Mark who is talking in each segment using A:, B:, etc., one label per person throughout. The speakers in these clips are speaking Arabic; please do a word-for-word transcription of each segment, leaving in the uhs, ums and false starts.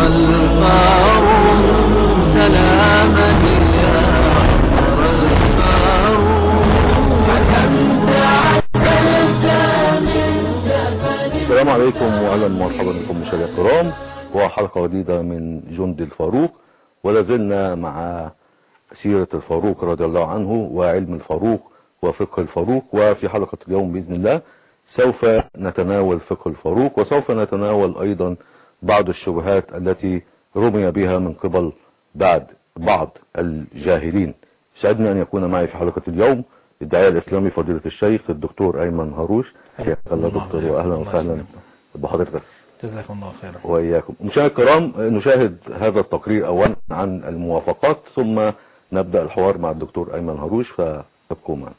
A: الفاروق سلاما يا عمر الفاروق حكمت عدلت من سفر.
B: السلام عليكم واهلا ومرحبا بكم مشاهدينا الكرام، وحلقة جديدة من جند الفاروق، ولا زلنا مع سيرة الفاروق رضي الله عنه وعلم الفاروق وفقه الفاروق. وفي حلقة اليوم بإذن الله سوف نتناول فقه الفاروق، وسوف نتناول أيضا بعض الشبهات التي رمي بها من قبل بعد بعض الجاهلين. سعدني أن يكون معي في حلقة اليوم الداعية الإسلامي فضيلة الشيخ الدكتور أيمن هاروش. حياك الله دكتور وأهلا وسهلا بحضرتك.
C: جزاكم الله خيرا.
B: وإياكم. مشاهدينا الكرام، نشاهد هذا التقرير أولا عن الموافقات، ثم نبدأ الحوار مع الدكتور أيمن هاروش، فابقوا معنا.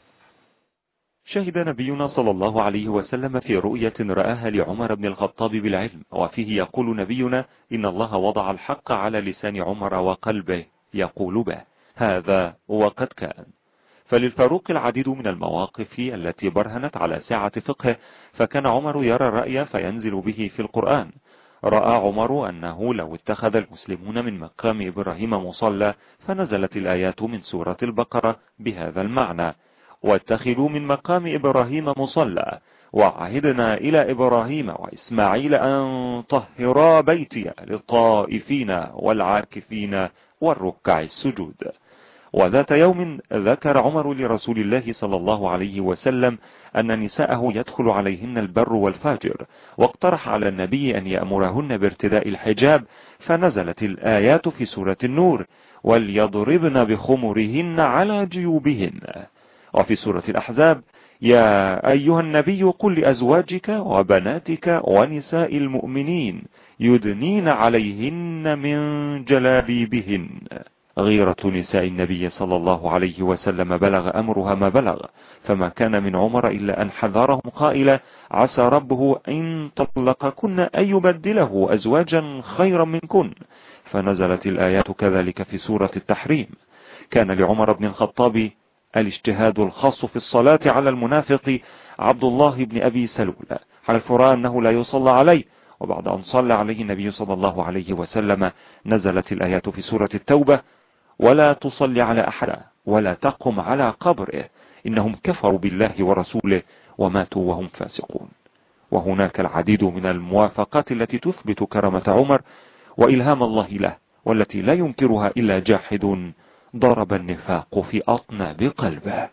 D: شهد نبينا صلى الله عليه وسلم في رؤية رآها لعمر بن الخطاب بالعلم، وفيه يقول نبينا إن الله وضع الحق على لسان عمر وقلبه يقول به هذا وقد كان. فللفاروق العديد من المواقف التي برهنت على سعة فقهه، فكان عمر يرى الرأي فينزل به في القرآن. رأى عمر أنه لو اتخذ المسلمون من مقام إبراهيم مصلى فنزلت الآيات من سورة البقرة بهذا المعنى: واتخذوا من مقام إبراهيم مصلى وعهدنا إلى إبراهيم وإسماعيل أن طهرا بيتي للطائفين والعاكفين والركع السجود. وذات يوم ذكر عمر لرسول الله صلى الله عليه وسلم أن نساءه يدخل عليهن البر والفاجر، واقترح على النبي أن يأمرهن بارتداء الحجاب، فنزلت الآيات في سورة النور: وليضربن بخمرهن على جيوبهن. وفي سورة الأحزاب: يا أيها النبي قل لأزواجك وبناتك ونساء المؤمنين يدنين عليهن من جلابيبهن. غيرة نساء النبي صلى الله عليه وسلم بلغ أمرها ما بلغ، فما كان من عمر إلا أن حذرهم قائلا: عسى ربه إن طلقكن أن يبدله أزواجا خيرا منكن. فنزلت الآيات كذلك في سورة التحريم. كان لعمر بن الخطاب الاجتهاد الخاص في الصلاة على المنافق عبد الله بن أبي سلول، على الفراء أنه لا يصلى عليه، وبعد أن صلى عليه النبي صلى الله عليه وسلم نزلت الآيات في سورة التوبة: ولا تصلي على أحد ولا تقم على قبره إنهم كفروا بالله ورسوله وماتوا وهم فاسقون. وهناك العديد من الموافقات التي تثبت كرامة عمر وإلهام الله له، والتي لا ينكرها إلا جاحد ضرب النفاق في أطناب قلبه.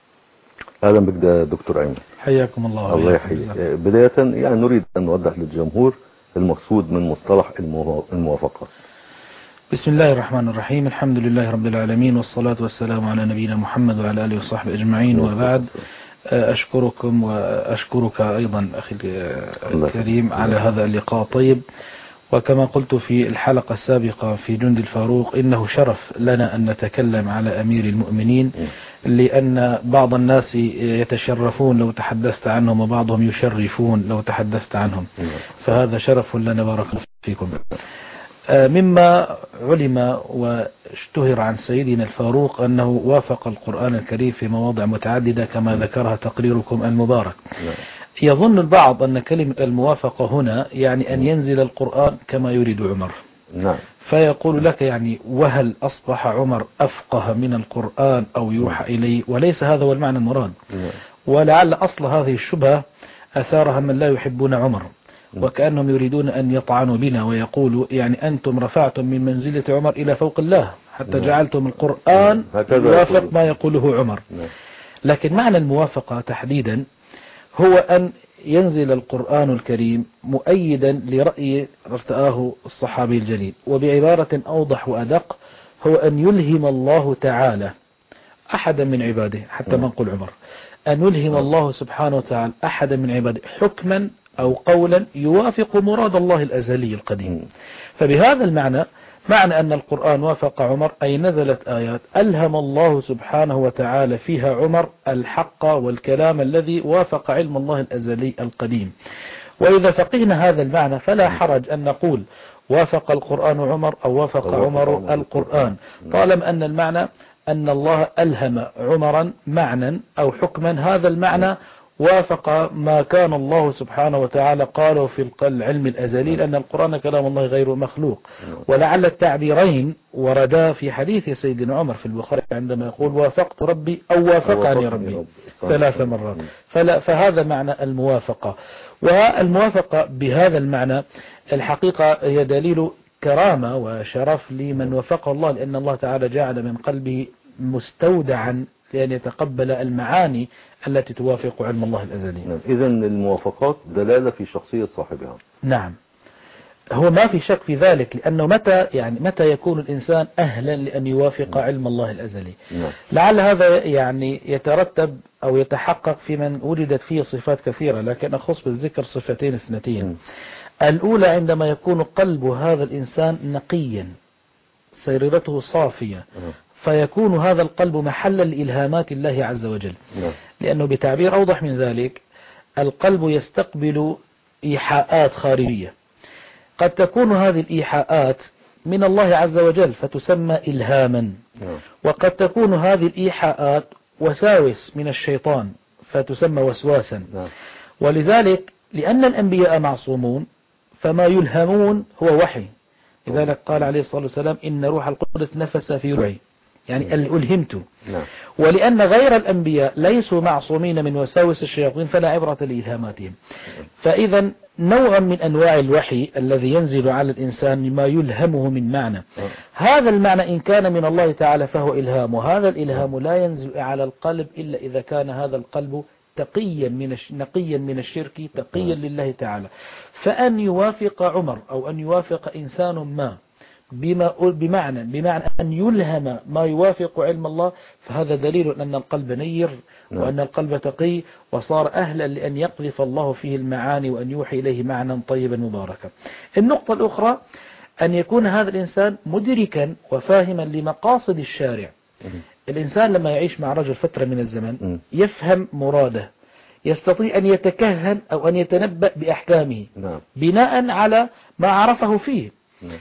B: أهلا بك دكتور أيمن.
C: حياكم الله.
B: الله يحييك. بداية يعني نريد أن نوضح للجمهور المقصود من مصطلح الموافقات.
C: بسم الله الرحمن الرحيم، الحمد لله رب العالمين، والصلاة والسلام على نبينا محمد وعلى آله وصحبه أجمعين، وبعد. أشكركم وأشكرك أيضا أخي الكريم على هذا اللقاء الطيب. وكما قلت في الحلقة السابقة في جند الفاروق، إنه شرف لنا أن نتكلم على أمير المؤمنين، لأن بعض الناس يتشرفون لو تحدثت عنهم، وبعضهم يشرفون لو تحدثت عنهم، فهذا شرف لنا، بارك فيكم. مما علم واشتهر عن سيدنا الفاروق أنه وافق القرآن الكريم في مواضع متعددة كما ذكرها تقريركم المبارك. يظن البعض أن كلمة الموافقة هنا يعني أن ينزل القرآن كما يريد عمر.
B: نعم.
C: فيقول لك يعني وهل أصبح عمر أفقه من القرآن أو يوحى إليه؟ وليس هذا هو المعنى المراد.
B: نعم.
C: ولعل أصل هذه الشبهة أثارها من لا يحبون عمر، وكأنهم يريدون أن يطعنوا بنا ويقولوا يعني أنتم رفعتم من منزلة عمر إلى فوق الله حتى جعلتم القرآن يوافق ما يقوله عمر. لكن معنى الموافقة تحديدا هو أن ينزل القرآن الكريم مؤيدا لرأي ارتآه الصحابي الجليل، وبعبارة أوضح وأدق هو أن يلهم الله تعالى أحدا من عباده، حتى ما نقول عمر، أن يلهم الله سبحانه وتعالى أحدا من عباده حكما أو قولا يوافق مراد الله الأزلي القديم. فبهذا المعنى معنى أن القرآن وافق عمر أي نزلت آيات ألهم الله سبحانه وتعالى فيها عمر الحق والكلام الذي وافق علم الله الأزلي القديم. وإذا فقهنا هذا المعنى فلا حرج أن نقول وافق القرآن عمر أو وافق عمر القرآن، طالما أن المعنى أن الله ألهم عمرا معنى أو حكما، هذا المعنى وافق ما كان الله سبحانه وتعالى قاله في العلم الأزلي، لأن القرآن كلام الله غير مخلوق. ولعل التعبيرين وردا في حديث سيدنا عمر في البخاري عندما يقول وافقت ربي أو وافقني ربي ثلاث مرات، فلا فهذا معنى الموافقة. والموافقة بهذا المعنى الحقيقة هي دليل كرامة وشرف لمن وفق الله، لأن الله تعالى جعل من قلبه مستودعا لأن يتقبل المعاني التي توافق علم الله الأزلي.
B: نعم. إذن الموافقات دلالة في شخصية صاحبها.
C: نعم، هو ما في شك في ذلك، لأنه متى يعني متى يكون الإنسان أهلا لأن يوافق علم الله الأزلي.
B: نعم.
C: لعل هذا يعني يترتب أو يتحقق في من وجدت فيه صفات كثيرة، لكن أخص بالذكر صفتين اثنتين. م. الأولى عندما يكون قلب هذا الإنسان نقيا، سريرته صافية، م. فيكون هذا القلب محلا لإلهامات الله عز وجل. م. لأنه بتعبير أوضح من ذلك القلب يستقبل إيحاءات خارجية، قد تكون هذه الإيحاءات من الله عز وجل فتسمى إلهاما، م. وقد تكون هذه الإيحاءات وساوس من الشيطان فتسمى وسواسا. م. ولذلك لأن الأنبياء معصومون فما يلهمون هو وحي، لذلك قال عليه الصلاة والسلام إن روح القدس نفس في روعي، يعني ألهمت. ولأن غير الأنبياء ليسوا معصومين من وساوس الشياطين فلا عبرة لإلهاماتهم. فإذا نوع من أنواع الوحي الذي ينزل على الإنسان ما يلهمه من معنى، هذا المعنى إن كان من الله تعالى فهو إلهام، وهذا الإلهام لا ينزل على القلب إلا إذا كان هذا القلب تقيا من الش... نقيا من الشرك، تقيا لله تعالى. فأن يوافق عمر أو أن يوافق إنسان ما بما بمعنى بمعنى أن يلهم ما يوافق علم الله، فهذا دليل أن القلب نير وأن القلب تقي وصار أهلا لأن يقذف الله فيه المعاني وأن يوحي إليه معنى طيبا مباركا. النقطة الأخرى أن يكون هذا الإنسان مدركا وفاهما لمقاصد الشارع. الإنسان لما يعيش مع رجل فترة من الزمن يفهم مراده، يستطيع أن يتكهن أو أن يتنبأ بأحكامه بناء على ما عرفه فيه.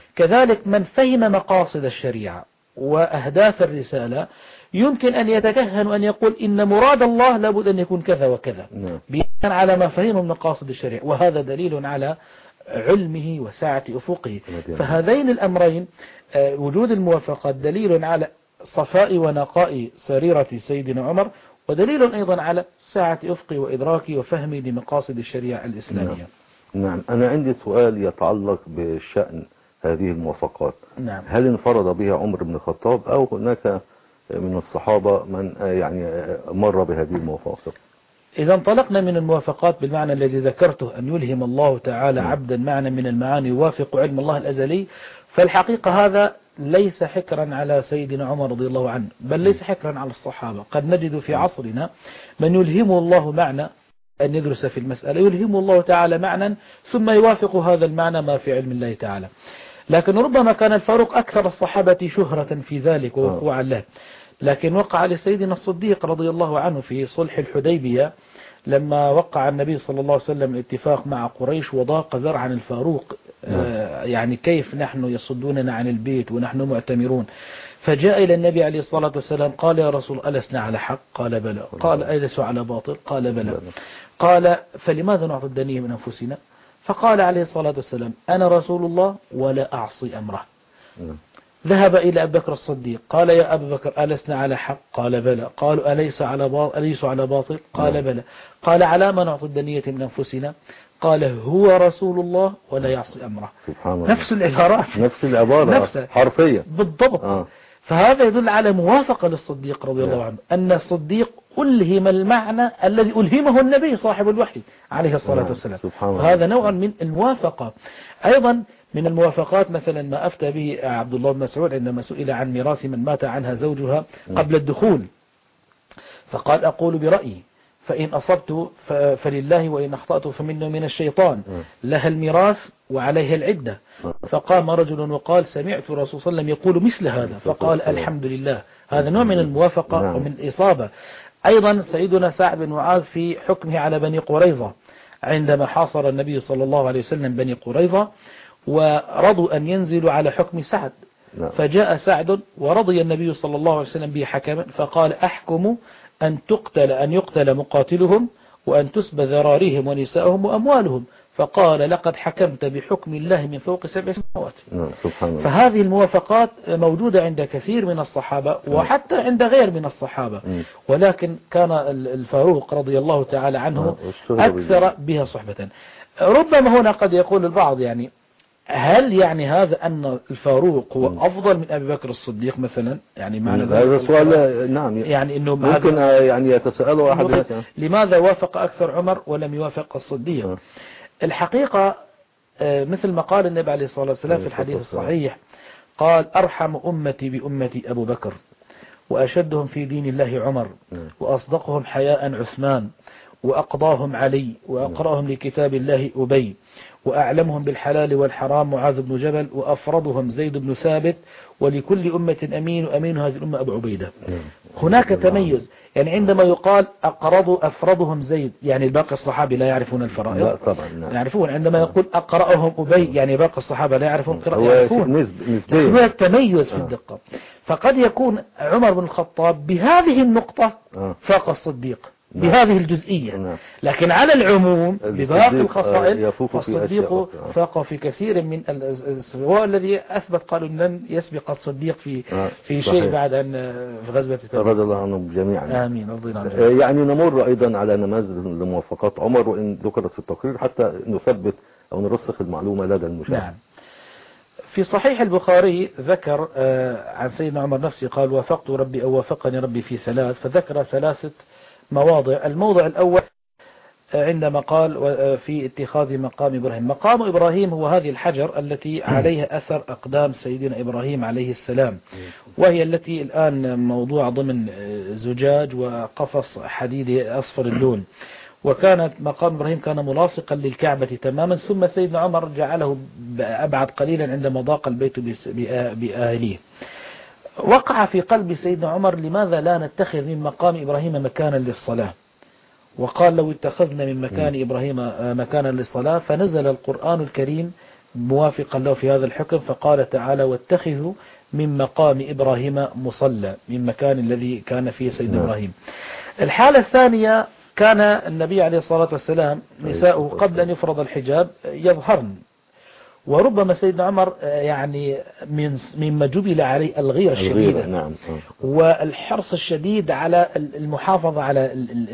C: كذلك من فهم مقاصد الشريعة وأهداف الرسالة يمكن أن يتكهن وأن يقول إن مراد الله لابد أن يكون كذا وكذا بناء على ما فهمه من مقاصد الشريعة، وهذا دليل على علمه وسعة أفقه. فهذين الأمرين وجود الموافقات دليل على صفاء ونقاء سريرة سيدنا عمر، ودليل أيضا على سعة أفقه وإدراكه وفهمه لمقاصد الشريعة الإسلامية.
B: نعم. نعم. أنا عندي سؤال يتعلق بشأن هذه الموافقات.
C: نعم.
B: هل انفرد بها عمر بن الخطاب أو هناك من الصحابة من يعني مر بهذه الموافقات؟
C: إذا انطلقنا من الموافقات بالمعنى الذي ذكرته أن يلهم الله تعالى عبدا معنى من المعاني يوافق علم الله الأزلي، فالحقيقة هذا ليس حكرا على سيدنا عمر رضي الله عنه، بل ليس حكرا على الصحابة. قد نجد في عصرنا من يلهمه الله معنى أن يدرس في المسألة، يلهمه الله تعالى معنى ثم يوافق هذا المعنى ما في علم الله تعالى. لكن ربما كان الفاروق أكثر الصحابة شهرة في ذلك ووقوعا له، لكن وقع لسيدنا الصديق رضي الله عنه في صلح الحديبية لما وقع النبي صلى الله عليه وسلم الاتفاق مع قريش وضاق ذرعا الفاروق، آه يعني كيف نحن يصدوننا عن البيت ونحن معتمرون، فجاء إلى النبي عليه الصلاة والسلام قال يا رسول ألسنا على حق؟ قال بلى. قال ألسوا على باطل؟ قال بلى. قال فلماذا نعطي الدنيا من أنفسنا؟ فقال عليه الصلاة والسلام أنا رسول الله ولا أعصي أمره. ذهب إلى أبي بكر الصديق قال يا أبا بكر ألسنا على حق؟ قال بلى. قالوا أليس على باطل؟ أليس على باطل؟ قال بلى. قال على ما نعطي الدنيا من أنفسنا؟ قال هو رسول الله ولا يعصي أمره.
B: سبحان الله.
C: نفس العبارات،
B: نفس العبارة حرفيا
C: بالضبط. آه. فهذا يدل على موافقة للصديق رضي الله عنه، أن الصديق ألهم المعنى الذي ألهمه النبي صاحب الوحي عليه الصلاة والسلام. فهذا نوع من الموافقة. أيضا من الموافقات مثلا ما أفتى به عبد الله بن مسعود عندما سئل عن ميراث من مات عنها زوجها قبل الدخول، فقال أقول برأيي فإن أصبت فلله وإن أخطأت فمنه من الشيطان، لها الميراث وعليها العدة. فقام رجل وقال سمعت رسول صلى الله عليه وسلم يقول مثل هذا، فقال الحمد لله. هذا نوع من الموافقة ومن الإصابة. أيضا سيدنا سعد بن معاذ في حكمه على بني قريظة عندما حاصر النبي صلى الله عليه وسلم بني قريظة ورضوا أن ينزلوا على حكم سعد، فجاء سعد ورضي النبي صلى الله عليه وسلم به حكما، فقال أحكم أن تقتل أن يقتل مقاتلهم وأن تسبى ذراريهم ونساءهم وأموالهم، فقال لقد حكمت بحكم الله من فوق سبع سماوات.
B: سبحان الله.
C: فهذه الموافقات موجودة عند كثير من الصحابة وحتى عند غير من الصحابة، ولكن كان الفاروق رضي الله تعالى عنه أكثر بها صحبة. ربما هنا قد يقول البعض يعني هل يعني هذا أن الفاروق هو أفضل من أبي بكر الصديق مثلا؟ يعني معنى
B: هذا سؤال نعم،
C: يعني إنه
B: ممكن يعني يتساءله أحد
C: لماذا وافق أكثر عمر ولم يوافق الصديق؟ م. الحقيقة مثل ما قال النبي عليه الصلاة والسلام في الحديث الصحيح، قال أرحم أمتي بأمتي أبو بكر، وأشدهم في دين الله عمر، وأصدقهم حياء عثمان، وأقضاهم علي، وأقرأهم لكتاب الله أبي، وأعلمهم بالحلال والحرام معاذ بن جبل، وأفرضهم زيد بن ثابت، ولكل أمة أمين، وأمين هذه الأمة أبو عبيدة. هناك تميز، يعني عندما يقال أقرضوا أفرضهم زيد يعني باقي الصحابة لا يعرفون الفرائض،
B: لا طبعا لا
C: يعرفون. عندما يقول أقرأهم أبي يعني باقي الصحابة لا يعرفون القراءة، يعرفون. هناك تميز في الدقة. فقد يكون عمر بن الخطاب بهذه النقطة فاق الصديق بهذه الجزئية، لكن على العموم بباقي الخصائص فالصديق فاق في كثير من هو الذي أثبت قالوا لن يسبق الصديق في في شيء بعد أن في غزوة تبوك.
B: رضي الله عنهم جميعا.
C: آمين. رضينا عنهم.
B: يعني نمر أيضا على نماذج لموافقات عمر وإن ذكرت في التقرير حتى نثبت أو نرسخ المعلومة لدى المشاهد.
C: نعم. في صحيح البخاري ذكر عن سيدنا عمر نفسه قال وافقت ربي أو وافقني ربي في ثلاث، فذكر ثلاثة مواضع. الموضع الأول عندما قال في اتخاذ مقام إبراهيم. مقام إبراهيم هو هذه الحجر التي عليها أثر أقدام سيدنا إبراهيم عليه السلام، وهي التي الآن موضوع ضمن زجاج وقفص حديدي أصفر اللون، وكانت مقام إبراهيم كان ملاصقا للكعبة تماما، ثم سيدنا عمر جعله أبعد قليلا عندما ضاق البيت بأهليه. وقع في قلب سيدنا عمر لماذا لا نتخذ من مقام إبراهيم مكانا للصلاة، وقال لو اتخذنا من مكان إبراهيم مكانا للصلاة، فنزل القرآن الكريم موافقا له في هذا الحكم، فقال تعالى واتخذوا من مقام إبراهيم مصلى، من مكان الذي كان فيه سيدنا إبراهيم. الحالة الثانية كان النبي عليه الصلاة والسلام نساؤه قبل أن يفرض الحجاب يظهرن، وربما سيدنا عمر يعني من مما جبل عليه الغيرة الشديدة
B: نعم.
C: والحرص الشديد على المحافظة على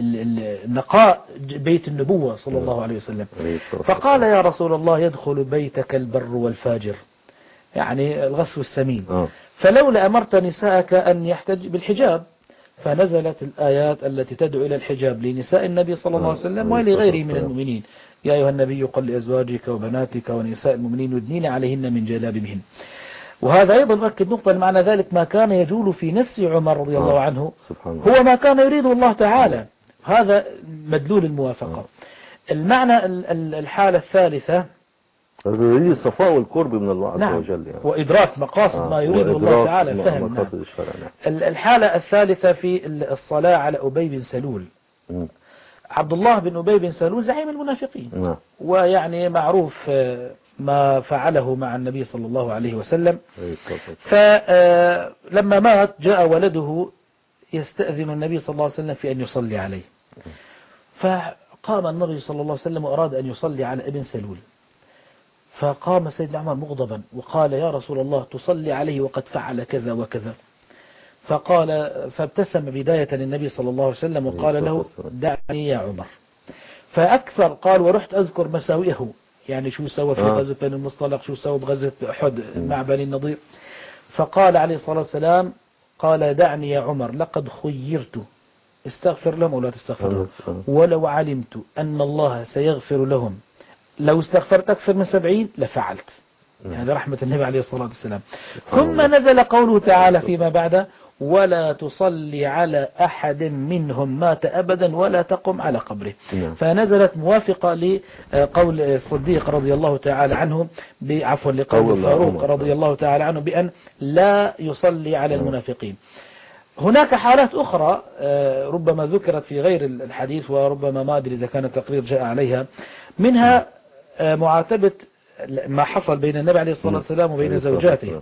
C: النقاء بيت النبوة صلى الله عليه وسلم، فقال يا رسول الله يدخل بيتك البر والفاجر، يعني الغسل السمين، فلولا أمرت نساءك أن يحتج بالحجاب، فنزلت الآيات التي تدعو إلى الحجاب لنساء النبي صلى الله عليه وسلم ولغيره من المؤمنين. يا أيها النبي قل لأزواجك وبناتك ونساء المؤمنين يدنين عليهن من جلابيبهن. وهذا أيضا يؤكد نقطة، معنى ذلك ما كان يجول في نفس عمر رضي الله عنه هو ما كان يريد الله تعالى، هذا مدلول الموافقة. المعنى الحالة الثالثة
B: هذه صفاء والقرب من الله عز
C: نعم.
B: وجل يعني.
C: وإدراك مقاصد آه. ما يريد الله تعالى الفهم. نعم. الحالة الثالثة في الصلاة على أبي بن سلول. م. عبد الله بن أبي بن سلول زعيم المنافقين، م. ويعني معروف ما فعله مع النبي صلى الله عليه وسلم. فلما مات جاء ولده يستأذن النبي صلى الله عليه وسلم في أن يصلي عليه، فقام النبي صلى الله عليه وسلم وأراد أن يصلي على ابن سلول، فقام سيدنا عمر مغضبا وقال يا رسول الله تصلي عليه وقد فعل كذا وكذا، فقال فابتسم بداية النبي صلى الله عليه وسلم وقال له دعني يا عمر. فأكثر قال ورحت أذكر مساوئه، يعني شو سوى في غزوة بني المصطلق، شو سوى بغزوة أحد مع بني النضير. فقال عليه الصلاة والسلام قال دعني يا عمر لقد خيرت استغفر لهم ولا تستغفر لهم، ولو علمت أن الله سيغفر لهم لو استغفرت أكثر من سبعين لفعلت. يعني رحمة النبي عليه الصلاة والسلام. ثم نزل قوله تعالى فيما بعد ولا تصلي على أحد منهم مات أبدا ولا تقم على قبره. فنزلت موافقة لقول الصديق رضي الله تعالى عنه عفوا لقول الفاروق رضي الله تعالى عنه بأن لا يصلي على المنافقين. هناك حالات أخرى ربما ذكرت في غير الحديث وربما ما أدري إذا كان التقرير جاء عليها، منها معاتبة ما حصل بين النبي عليه الصلاة والسلام وبين زوجاته.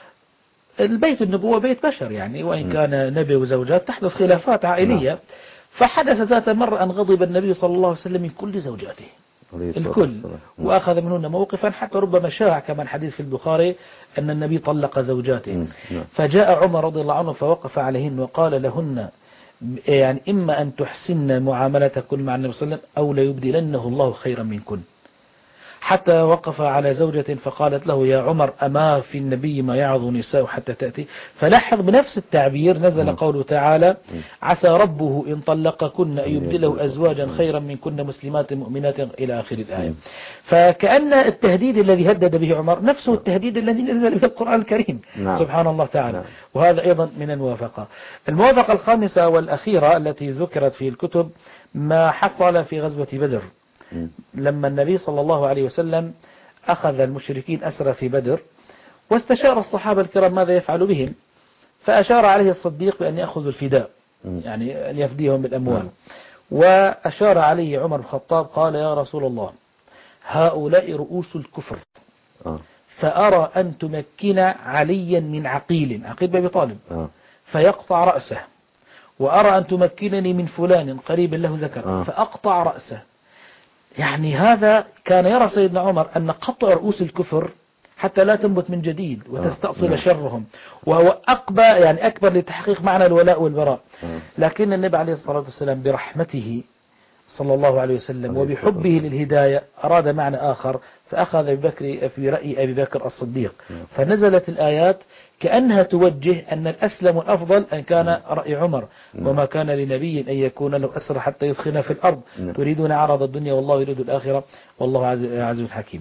C: البيت النبوة بيت بشر يعني، وإن كان نبي وزوجات تحدث خلافات عائلية، فحدث ذات مرة أن غضب النبي صلى الله عليه وسلم من كل زوجاته الكل، وأخذ منهن موقفا، حتى ربما شاع كمان حديث في البخاري أن النبي طلق زوجاته. فجاء عمر رضي الله عنه فوقف عليهن وقال لهن يعني إما أن تحسن معاملتكن مع النبي صلى الله عليه وسلم أو ليبدلنه الله خيرا منكن. حتى وقف على زوجة فقالت له يا عمر أما في النبي ما يعظ نساء حتى تأتي. فلاحظ بنفس التعبير نزل قوله تعالى عسى ربه إن طلقكن أن يبدله أزواجا خيرا منكن مسلمات مؤمنات إلى آخر الآية. فكأن التهديد الذي هدد به عمر نفسه التهديد الذي نزل به القرآن الكريم. نعم. سبحان الله تعالى. نعم. وهذا أيضا من الموافقة. الموافقة الخامسة والأخيرة التي ذكرت في الكتب ما حصل في غزوة بدر لما النبي صلى الله عليه وسلم أخذ المشركين أسرى في بدر، واستشار الصحابة الكرام ماذا يفعل بهم، فأشار عليه الصديق بأن يأخذوا الفداء يعني أن يفديهم بالأموال، وأشار عليه عمر بن الخطاب قال يا رسول الله هؤلاء رؤوس الكفر فأرى أن تمكن عليا من عقيل عقيل بن أبي طالب فيقطع رأسه، وأرى أن تمكنني من فلان قريب له ذكر فأقطع رأسه. يعني هذا كان يرى سيدنا عمر أن قطع رؤوس الكفر حتى لا تنبت من جديد وتستأصل شرهم، وهو أقبى يعني أكبر لتحقيق معنى الولاء والبراء. لكن النبي عليه الصلاة والسلام برحمته صلى الله عليه وسلم وبحبه للهداية أراد معنى آخر، فأخذ أبي بكر في رأي أبي بكر الصديق، فنزلت الآيات كأنها توجه أن الأسلم والأفضل أن كان رأي عمر، وما كان لنبي أن يكون له أسر حتى يثخن في الأرض تريدون عرض الدنيا والله يريد الآخرة والله عزيز حكيم.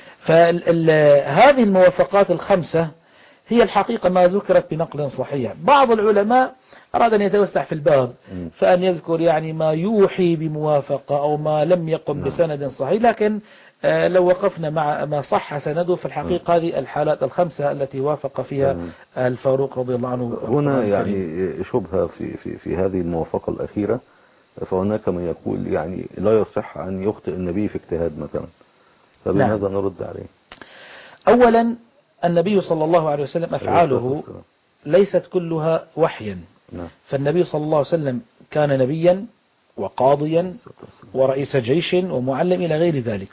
C: فهذه الموافقات الخمسة هي الحقيقة ما ذكرت بنقل صحيح. بعض العلماء أراد أن يتوسع في الباب فأن يذكر يعني ما يوحي بموافقة أو ما لم يقم بسند صحيح، لكن لو وقفنا مع ما صح سنده في الحقيقة هذه الحالات الخمسة التي وافق فيها الفاروق رضي الله عنه.
B: هنا يعني شبهة في, في, في هذه الموافقة الأخيرة، فهناك من يقول يعني لا يصح أن يخطئ النبي في اجتهاد مثلا، فبماذا نعم. نرد عليه؟
C: أولا النبي صلى الله عليه وسلم أفعاله ليست كلها وحيا. نعم. فالنبي صلى الله عليه وسلم كان نبيا وقاضيا ورئيس جيش ومعلم إلى غير ذلك،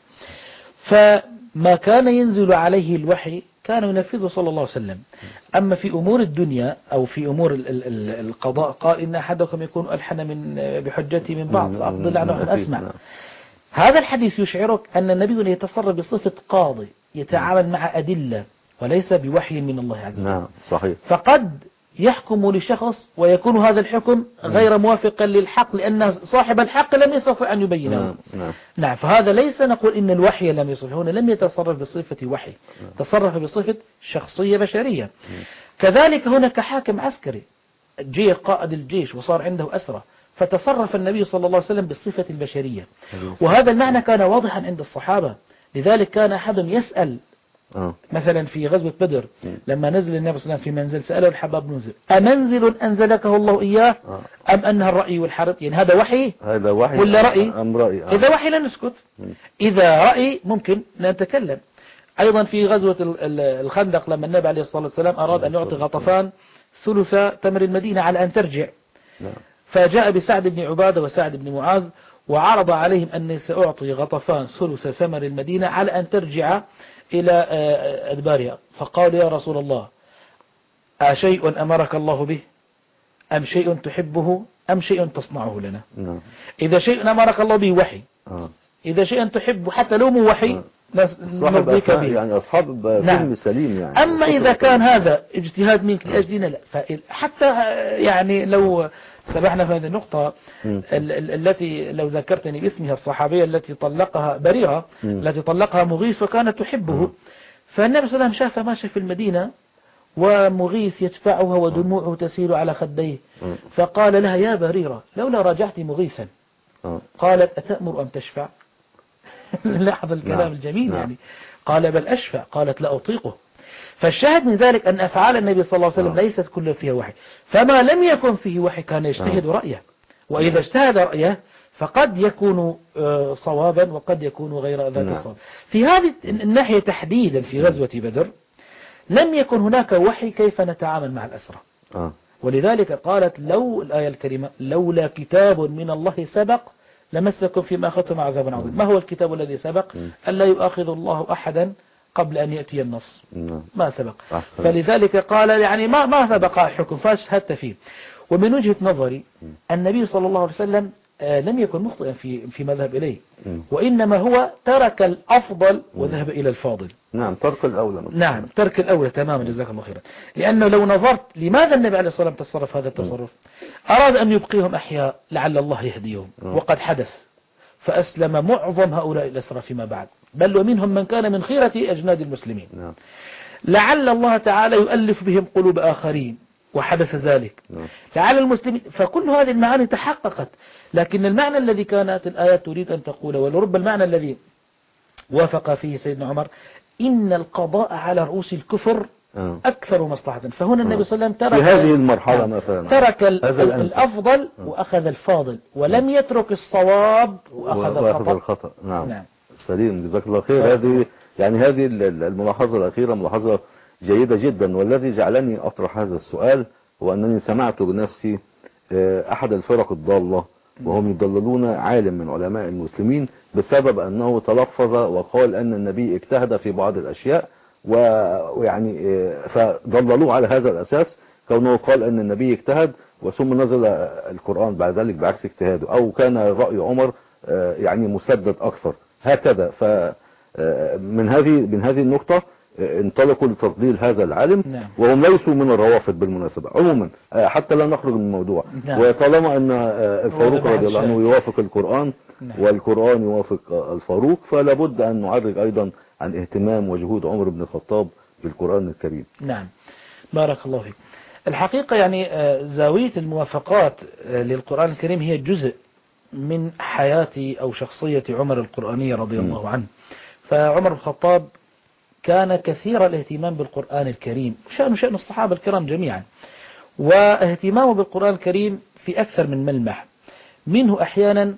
C: فما كان ينزل عليه الوحي كان ينفذه صلى الله عليه وسلم. أما في أمور الدنيا أو في أمور القضاء قال إن أحدكم يكون ألحن من بحجتي من بعض فأفضل عنه أن أسمع. هذا الحديث يشعرك أن النبي يتصرف بصفة قاضي يتعامل مع أدلة وليس بوحي من الله عز وجل.
B: نعم صحيح.
C: فقد يحكم لشخص ويكون هذا الحكم غير موافقا للحق لأن صاحب الحق لم يستطع أن يبينه. نعم. نعم. نعم. فهذا ليس نقول إن الوحي لم يصف، هنا لم يتصرف بصفة وحي، نعم. تصرف بصفة شخصية بشرية. نعم. كذلك هناك حاكم عسكري جاء قائد الجيش وصار عنده أسرى، فتصرف النبي صلى الله عليه وسلم بالصفة البشرية، وهذا المعنى كان واضحا عند الصحابة. لذلك كان أحدهم يسأل أوه. مثلا في غزوة بدر لما نزل النبي صلى الله عليه وسلم في منزل سأله الحباب بن منذر أمنزل أنزلكه الله إياه أوه. أم أنها الرأي والحرب، يعني هذا وحي
B: هذا وحي
C: ولا رأي؟
B: أم رأي آه.
C: إذا وحي لا نسكت، إذا رأي ممكن لا نتكلم. أيضا في غزوة الخندق لما النبي عليه الصلاة والسلام أراد أن يعطي غطفان ثلث تمر المدينة على أن ترجع، فجاء بسعد بن عبادة وسعد بن معاذ وعرض عليهم أني سأعطي غطفان ثلث ثمر المدينة على أن ترجع إلى أدبارها. فقال يا رسول الله أشيء أمرك الله به أم شيء تحبه أم شيء تصنعه لنا؟ نعم. إذا شيء أمرك الله به وحي، آه. إذا شيء تحبه حتى لو مو وحي آه. نرضيك به،
B: يعني أصحاب
C: نعم.
B: سليم يعني.
C: أما إذا كان هذا اجتهاد منك لأجلنا لا، حتى يعني لو سبحنا في هذه النقطة التي لو ذكرتني باسمها الصحابية التي طلقها بريرة التي طلقها مغيث وكانت تحبه، فالنبي صلى الله عليه وسلم شاف ماشي في المدينة ومغيث يدفعها ودموعه تسيل على خديه، فقال لها يا بريرة لولا راجعت مغيثا، قالت أتأمر أم تشفع؟ لاحظ الكلام نعم. الجميل نعم. يعني قال بل أشفع، قالت لا أطيقه. فالشاهد من ذلك أن أفعال النبي صلى الله عليه وسلم نعم. ليست كلها فيها وحي، فما لم يكن فيه وحي كان يجتهد نعم. رأيه، وإذا اجتهد رأيه فقد يكون صوابا وقد يكون غير ذات نعم. الصواب. في هذه الناحية تحديدا في غزوة بدر لم يكن هناك وحي كيف نتعامل مع الأسرى، ولذلك قالت لو الآية الكريمة لولا كتاب من الله سبق لمسكم فيما أخذتم عذابا عظيما. ما هو الكتاب الذي سبق؟ ألا يؤاخذ الله أحدا قبل أن يأتي النص، ما سبق. فلذلك قال يعني ما ما سبق الحكم فاشهدت فيه. ومن وجهة نظري النبي صلى الله عليه وسلم لم يكن مخطئا في فيما ذهب إليه، وإنما هو ترك الأفضل وذهب إلى الفاضل.
B: نعم ترك الأولى.
C: نعم ترك الأولى تماما، جزاك الله خيرا. لأنه لو نظرت لماذا النبي عليه الصلاة والسلام تصرف هذا التصرف؟ أراد أن يبقيهم أحياء لعل الله يهديهم، وقد حدث فأسلم معظم هؤلاء الأسرى فيما بعد، بل ومنهم من كان من خيرة أجناد المسلمين. لعل الله تعالى يؤلف بهم قلوب آخرين، وحدث ذلك. لعل المسلمين، فكل هذه المعاني تحققت. لكن المعنى الذي كانت الآيات تريد أن تقول، ولرب المعنى الذي وافق فيه سيدنا عمر، إن القضاء على رؤوس الكفر أكثر مصلحة. فهنا النبي صلى الله عليه وسلم ترك
B: في هذه المرحلة مثلا
C: ترك الأفضل وأخذ الفاضل، ولم يترك الصواب وأخذ الخطأ.
B: الخطأ. نعم. نعم سليم جزاك الله خير. هذه يعني هذه الملاحظة الأخيرة ملاحظة جيدة جدا، والذي جعلني أطرح هذا السؤال هو أنني سمعت بنفسي أحد الفرق الضالة وهم يضللون عالم من علماء المسلمين بسبب أنه تلفظ وقال أن النبي اجتهد في بعض الأشياء، ويعني فضللوه على هذا الأساس، كونه قال أن النبي اجتهد وثم نزل القرآن بعد ذلك بعكس اجتهاده، أو كان رأي عمر يعني مسدد أكثر هكذا. فمن هذه من هذه النقطة انطلقوا لتفضيل هذا العالم. نعم. وهم ليسوا من الروافض بالمناسبة عموما، حتى لا نخرج من الموضوع. نعم. وطالما أن الفاروق رضي الله عنه يوافق القرآن. نعم. والقرآن يوافق الفاروق، فلا بد أن نعرج أيضا عن اهتمام وجهود عمر بن الخطاب بالقرآن الكريم.
C: نعم بارك الله فيك. الحقيقة يعني زاوية الموافقات للقرآن الكريم هي جزء من حياة أو شخصية عمر القرآنية رضي الله عنه. فعمر بن الخطاب كان كثير الاهتمام بالقرآن الكريم، شأن شأن الصحابة الكرام جميعا، واهتمامه بالقرآن الكريم في أكثر من ملمح. منه أحيانا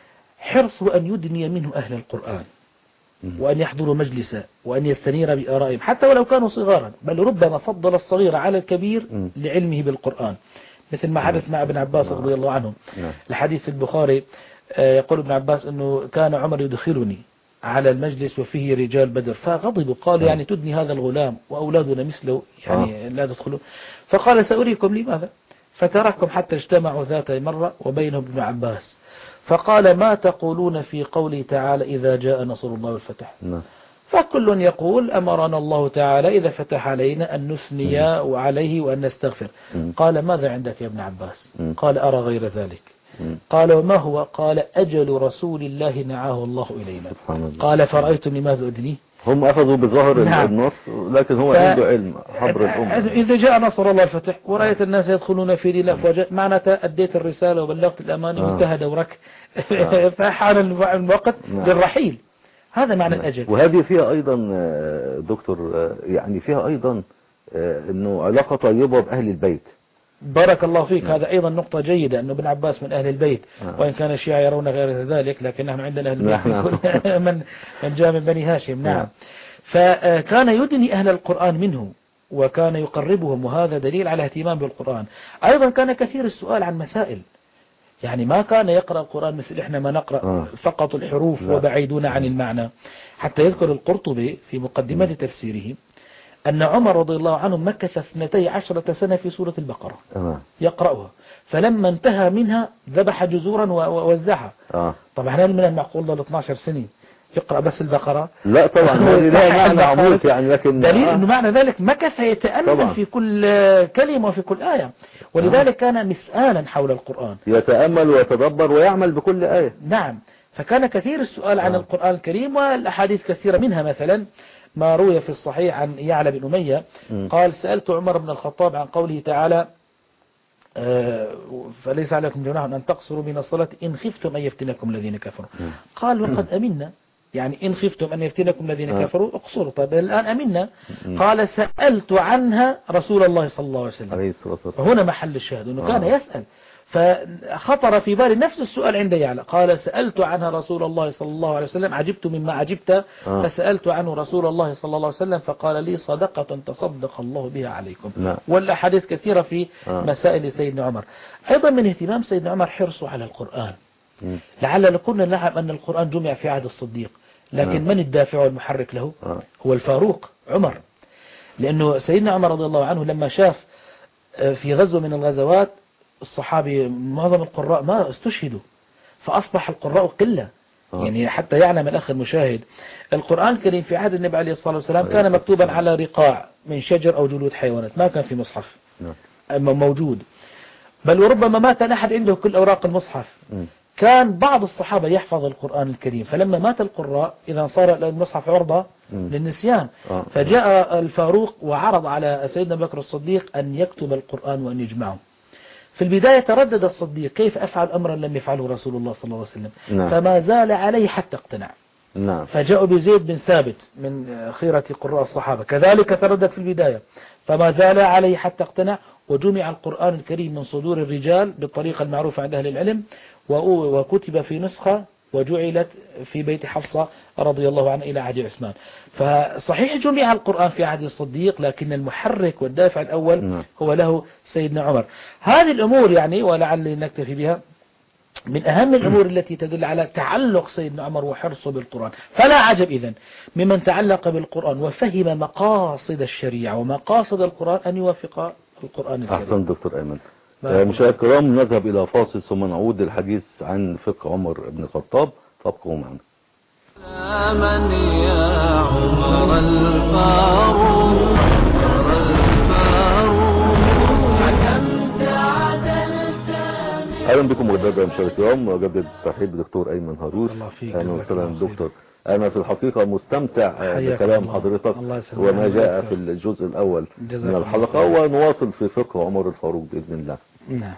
C: حرصه أن يدني منه أهل القرآن، وأن يحضروا مجلسا، وأن يستنير بآرائهم حتى ولو كانوا صغارا، بل ربما فضل الصغير على الكبير لعلمه بالقرآن، مثل ما حدث مع ابن عباس رضي الله عنه. الحديث البخاري يقول ابن عباس أنه كان عمر يدخلني على المجلس وفيه رجال بدر، فغضبوا قالوا يعني تدني هذا الغلام وأولادنا مثله يعني لا تدخلوا. فقال سأريكم لماذا، فتركهم حتى اجتمعوا ذات مرة وبينهم ابن عباس، فقال ما تقولون في قوله تعالى إذا جاء نصر الله والفتح؟ فكل يقول أمرنا الله تعالى إذا فتح علينا أن نثني عليه وأن نستغفر. قال ماذا عندك يا ابن عباس؟ قال أرى غير ذلك. قال وما هو؟ قال أجل رسول الله نعاه الله إلينا. قال فرأيتم لماذا أدنيه؟
B: هم أخذوا بظاهر نعم. النص، لكن هو ف... عنده علم حبر الأمة.
C: إذا جاء نصر الله الفتح ورأيت الناس يدخلون في دين الله، معناتها أديت الرسالة وبلغت الأمانة آه. وانتهى دورك. آه. فحان الوقت آه. للرحيل. هذا معنى الأجل.
B: وهذه فيها أيضا دكتور يعني فيها أيضا أنه علاقة طيبة بأهل البيت.
C: بارك الله فيك. نعم. هذا أيضا نقطة جيدة، أنه ابن عباس من أهل البيت. نعم. وإن كان الشيعة يرون غير ذلك، لكن نحن عندنا أهل البيت. نعم. من من جاء من بني هاشم. نعم. نعم. فكان يدني أهل القرآن منه، وكان يقربهم، وهذا دليل على اهتمام بالقرآن. أيضا كان كثير السؤال عن مسائل، يعني ما كان يقرأ القرآن مثل إحنا ما نقرأ آه. فقط الحروف لا. وبعيدون عن المعنى. حتى يذكر القرطبي في مقدمة م. تفسيره أن عمر رضي الله عنه مكث اثنتي عشرة سنة في سورة البقرة أه. يقرأها، فلما انتهى منها ذبح جزورا ووزعها. أه. طبعا هل من المعقول له اثنتي عشرة سنة يقرأ بس البقرة؟
B: لا طبعا هذه لا معنى عميق يعني، لكن
C: دليل أنه معنى ذلك مكث يتأمل في كل كلمة وفي كل آية، ولذلك كان مسآلا حول القرآن،
B: يتأمل ويتدبر ويعمل بكل آية.
C: نعم. فكان كثير السؤال عن أه. القرآن الكريم، والأحاديث كثيرة منها مثلا ما روي في الصحيح عن يعلى بن أمية م. قال سألت عمر بن الخطاب عن قوله تعالى آه فليس عليكم جناح أن تقصروا من الصلاة إن خفتم أن يفتنكم الذين كفروا. م. قال وقد أمنا، يعني إن خفتم أن يفتنكم الذين م. كفروا اقصروا. طيب الآن أمنا. م. قال سألت عنها رسول الله صلى الله عليه وسلم. هنا محل الشاهد أنه كان يسأل، فخطر في بالي نفس السؤال عند يعلى، قال سألت عنها رسول الله صلى الله عليه وسلم، عجبت مما عجبت
B: آه.
C: فسألت عنه رسول الله صلى الله عليه وسلم فقال لي صدقة تصدق الله بها عليكم.
B: نعم.
C: والأحاديث كثيرة في
B: آه.
C: مسائل سيدنا عمر. أيضا من اهتمام سيدنا عمر حرصه على القرآن.
B: مم.
C: لعل كنا نعلم أن القرآن جمع في عهد الصديق، لكن
B: نعم.
C: من الدافع والمحرك له؟
B: آه.
C: هو الفاروق عمر. لأنه سيدنا عمر رضي الله عنه لما شاف في غزوة من الغزوات الصحابي معظم القراء ما استشهدوا، فأصبح القراء قلة.
B: آه.
C: يعني حتى يعلم الأخ المشاهد، القرآن الكريم في عهد النبي عليه الصلاة والسلام كان مكتوبا على رقاع من شجر أو جلود حيوانات، ما كان في مصحف
B: نعم.
C: موجود، بل وربما ما كان أحد عنده كل أوراق المصحف.
B: مم.
C: كان بعض الصحابة يحفظ القرآن الكريم، فلما مات القراء إذا صار المصحف عرضة
B: مم.
C: للنسيان.
B: آه.
C: فجاء الفاروق وعرض على سيدنا بكر الصديق أن يكتب القرآن وأن يجمعه. في البداية تردد الصديق، كيف أفعل أمرا لم يفعله رسول الله صلى الله عليه وسلم؟
B: نعم.
C: فما زال عليه حتى اقتنع.
B: نعم.
C: فجاءوا بزيد بن ثابت من خيرة قراء الصحابة، كذلك تردد في البداية، فما زال عليه حتى اقتنع، وجمع القرآن الكريم من صدور الرجال بالطريقة المعروفة عند أهل العلم، وكتب في نسخة وجعلت في بيت حفصة رضي الله عنها إلى عهد عثمان. فصحيح جمع القرآن في عهد الصديق، لكن المحرك والدافع الأول هو له سيدنا عمر. هذه الأمور يعني ولعل نكتفي بها من أهم الأمور التي تدل على تعلق سيدنا عمر وحرصه بالقرآن. فلا عجب إذن ممن تعلق بالقرآن وفهم مقاصد الشريعة ومقاصد القرآن أن يوافق القرآن الكريم.
B: أحسن دكتور أيمن. مشاهدينا الكرام، نذهب إلى فاصل ثم نعود للحديث عن فقه عمر بن الخطاب، فابقوا معنا.
A: من يا عمر الفاروق
B: اهلا بكم مجددا مشاهدينا الكرام، وجدد الترحيب بالدكتور ايمن هاروس.
C: اهلا
B: وسهلا دكتور. انا في الحقيقه مستمتع بكلام حضرتك وما جاء في الجزء الاول من الحلقه، ونواصل في فقه عمر الفاروق باذن الله.
C: نعم.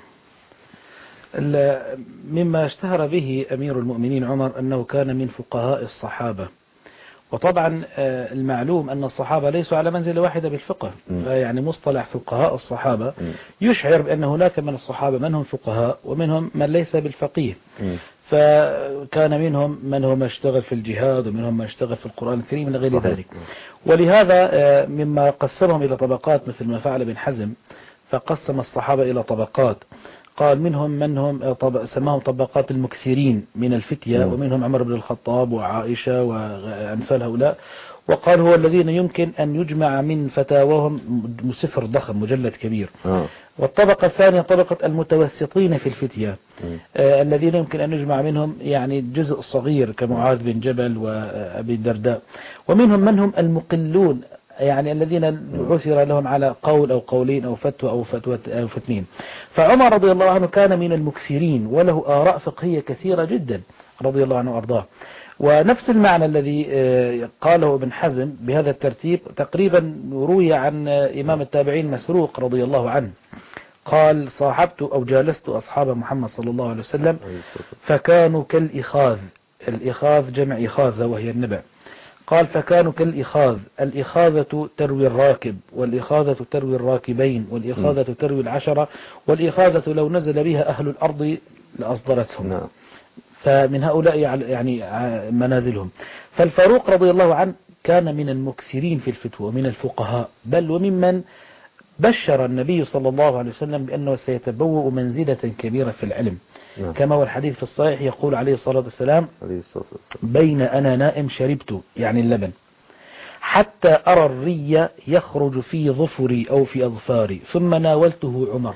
C: مما اشتهر به امير المؤمنين عمر انه كان من فقهاء الصحابه، وطبعا المعلوم أن الصحابة ليسوا على منزلة واحدة بالفقه، فيعني مصطلح فقهاء الصحابة يشعر بأن هناك من الصحابة من هم فقهاء ومنهم من ليس بالفقيه. فكان منهم من هم اشتغل في الجهاد ومنهم من اشتغل في القرآن الكريم من غير ذلك. ولهذا مما قسمهم إلى طبقات مثل ما فعل ابن حزم، فقسم الصحابة إلى طبقات، قال منهم من هم طب... سماهم طبقات المكثرين من الفتية، م. ومنهم عمر بن الخطاب وعائشة وأمثال هؤلاء، وقال هو الذين يمكن أن يجمع من فتاواهم سفر ضخم مجلد كبير. م. والطبقة الثانية طبقة المتوسطين في الفتية، آه الذين يمكن أن يجمع منهم يعني جزء صغير كمعاذ بن جبل وأبي الدرداء، ومنهم من هم المقلون يعني الذين عثر لهم على قول أو قولين أو فتوى أو فتوى أو فتنين. فعمر رضي الله عنه كان من المكثرين وله آراء فقهية كثيرة جدا رضي الله عنه وأرضاه. ونفس المعنى الذي قاله ابن حزم بهذا الترتيب تقريبا روي عن إمام التابعين مسروق رضي الله عنه، قال صاحبت أو جالست أصحاب محمد صلى الله عليه وسلم فكانوا كالإخاذ، الإخاذ جمع إخاذة وهي النبع، قال فكانوا كالإخاذ، الإخاذة تروي الراكب، والإخاذة تروي الراكبين، والإخاذة تروي العشرة، والإخاذة لو نزل بها أهل الأرض لأصدرتهم. نعم. فمن هؤلاء يعني منازلهم. فالفاروق رضي الله عنه كان من المكثرين في الفتوى ومن الفقهاء، بل وممن بشر النبي صلى الله عليه وسلم بأنه سيتبوأ منزلة كبيرة في العلم. نعم. كما هو الحديث في الصحيح يقول عليه الصلاة والسلام بين أنا نائم شربت يعني اللبن حتى أرى الري يخرج في ظفري أو في أظفاري ثم ناولته عمر.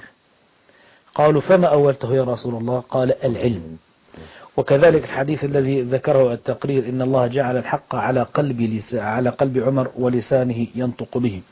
C: قالوا فما أولته يا رسول الله؟ قال العلم. وكذلك الحديث الذي ذكره التقرير إن الله جعل الحق على قلب لس... على قلب عمر ولسانه ينطق به.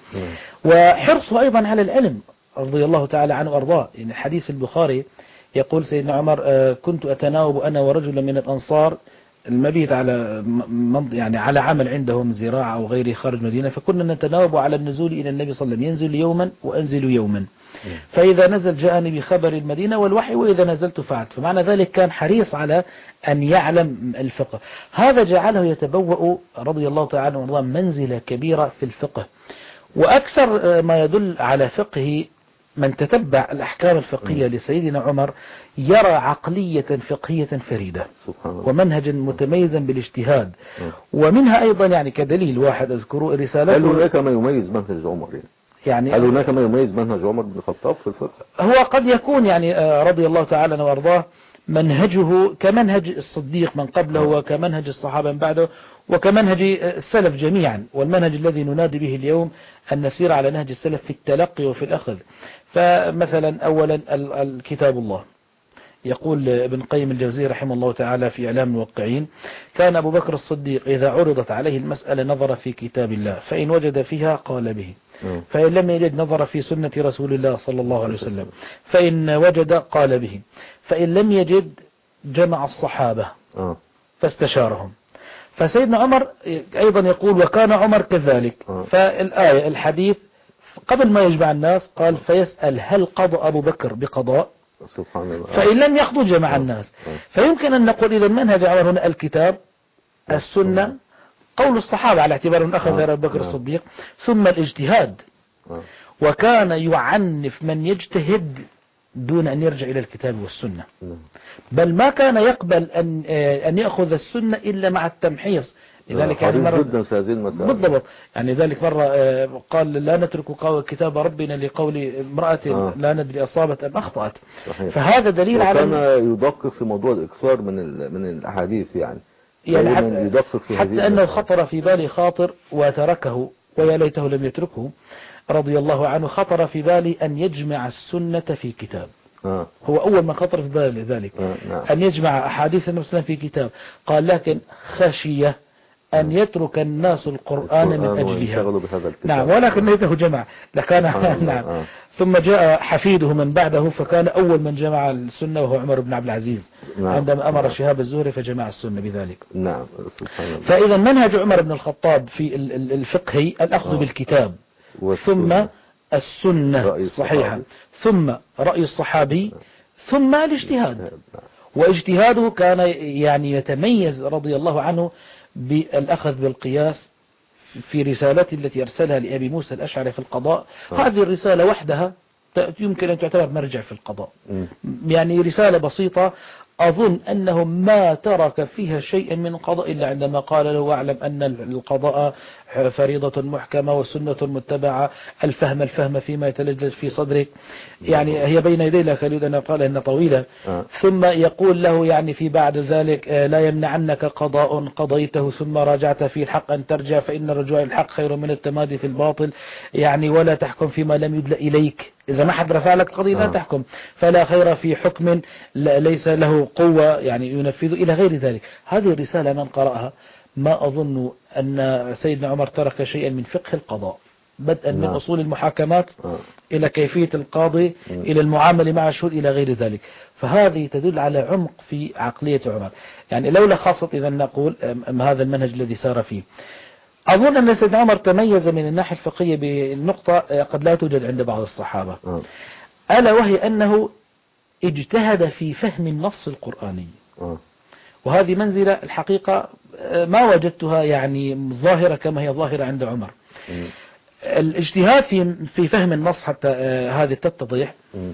C: وحرصه أيضا على العلم رضي الله تعالى عنه وأرضاه. يعني الحديث البخاري يقول سيدنا عمر كنت أتناوب أنا ورجل من الأنصار المبيت على يعني على عمل عندهم زراعة أو غيره خارج مدينة، فكنا نتناوب على النزول إلى النبي صلى الله عليه وسلم، ينزل يوما وأنزل يوما، فإذا نزل جاءني بخبر المدينة والوحي وإذا نزلت فعلت. فمعنى ذلك كان حريص على أن يعلم الفقه. هذا جعله يتبوأ رضي الله تعالى عنه منزلة كبيرة في الفقه. وأكثر ما يدل على فقه من تتبع الأحكام الفقهية لسيدنا عمر يرى عقلية فقهية فريدة
B: سبحان الله.
C: ومنهجا متميزا بالاجتهاد. ومنها أيضا يعني كدليل واحد أذكره رسالته.
B: هل هناك ما يميز منهج عمر يعني؟
C: يعني
B: هل هناك ما يميز منهج عمر بن الخطاب في الفقه؟
C: هو قد يكون يعني رضي الله تعالى عنه وارضاه منهجه كمنهج الصديق من قبله وكمنهج الصحابة من بعده وكمنهج السلف جميعا، والمنهج الذي ننادي به اليوم أن نسير على نهج السلف في التلقي وفي الأخذ. فمثلا أولا الكتاب الله، يقول ابن قيم الجوزي رحمه الله تعالى في إعلام الموقعين: كان أبو بكر الصديق إذا عرضت عليه المسألة نظر في كتاب الله فإن وجد فيها قال به، فإن لم يجد نظر في سنة رسول الله صلى الله عليه وسلم، فإن وجد قال به، فإن لم يجد جمع الصحابة فاستشارهم. فسيدنا عمر أيضا يقول: وكان عمر كذلك. فالآية الحديث قبل ما يجمع الناس قال: فيسأل هل قضى أبو بكر بقضاء؟
B: سبحان الله.
C: فإن لم يقضوا جمع الناس. فيمكن أن نقول إذا منهج عمر هنا الكتاب، السنة، قول الصحابة على اعتبار أن أخذ أبو بكر الصديق، ثم الاجتهاد. وكان يعنف من يجتهد دون أن يرجع إلى الكتاب والسنة، بل ما كان يقبل أن أن يأخذ السنة إلا مع التمحيص. لذلك يعني مرة بالضبط يعني ذلك مرة قال: لا نترك كتاب ربنا لقول امرأة آه. لا ندري أصابت أم أخطأت. صحيح. فهذا دليل على
B: كان يدقق في موضوع الإكثار من من الأحاديث يعني
C: يعني حتى, في حتى أنه خطر في بالي خاطر وتركه، ويا ليته لم يتركه رضي الله عنه. خطر في بالي أن يجمع السنة في كتاب. آه. هو أول ما خطر في بالي ذلك آه. نعم. أن يجمع أحاديث النبي صلى الله عليه وسلم في كتاب. قال: لكن خشية أن يترك الناس القرآن من أجلها. نعم، ولكن ليته جمع لكان آه. نعم. آه. ثم جاء حفيده من بعده فكان أول من جمع السنة وهو عمر بن عبد العزيز. نعم. عندما أمر شهاب الزهري فجمع السنة بذلك.
B: نعم.
C: فإذا منهج عمر بن الخطاب في الفقه الأخذ آه. بالكتاب ثم السنة الصحيحة ثم رأي الصحابي ثم الاجتهاد. واجتهاده كان يعني يتميز رضي الله عنه بالأخذ بالقياس في رسالته التي أرسلها لأبي موسى الأشعري في القضاء. هذه الرسالة وحدها يمكن أن تعتبر مرجع في القضاء. يعني رسالة بسيطة أظن أنه ما ترك فيها شيئا من القضاء إلا عندما قال له: واعلم أن القضاء فريضة محكمة والسنة متبعة، الفهم الفهم فيما يتلجلج في صدرك. يعني هي بين يدي لك أريد أن أقال أنها طويلة. آه. ثم يقول له يعني في بعد ذلك: لا يمنعنك قضاء قضيته ثم راجعت في الحق أن ترجع، فإن الرجوع الحق خير من التمادي في الباطل. يعني ولا تحكم فيما لم يدل إليك، إذا ما حد رفع لك قضية لا آه. تحكم، فلا خير في حكم ليس له قوة يعني ينفذ إلى غير ذلك. هذه الرسالة من قرأها ما أظن أن سيدنا عمر ترك شيئا من فقه القضاء، بدءا من أصول المحاكمات إلى كيفية القاضي إلى المعاملة مع الشهود إلى غير ذلك. فهذه تدل على عمق في عقلية عمر. يعني لولا خاصة إذا نقول هذا المنهج الذي سار فيه. أظن أن سيدنا عمر تميز من الناحية الفقهية بالنقطة قد لا توجد عند بعض الصحابة، ألا وهي أنه اجتهد في فهم النص القرآني. وهذه منزلة الحقيقة ما وجدتها يعني ظاهرة كما هي ظاهرة عند عمر. الاجتهاد في في فهم النص حتى هذه تتضح.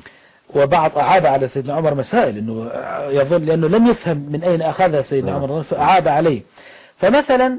C: وبعض أعاب على سيدنا عمر مسائل إنه يظن لأنه لم يفهم من أين أخذها سيدنا عمر فأعاب عليه. فمثلا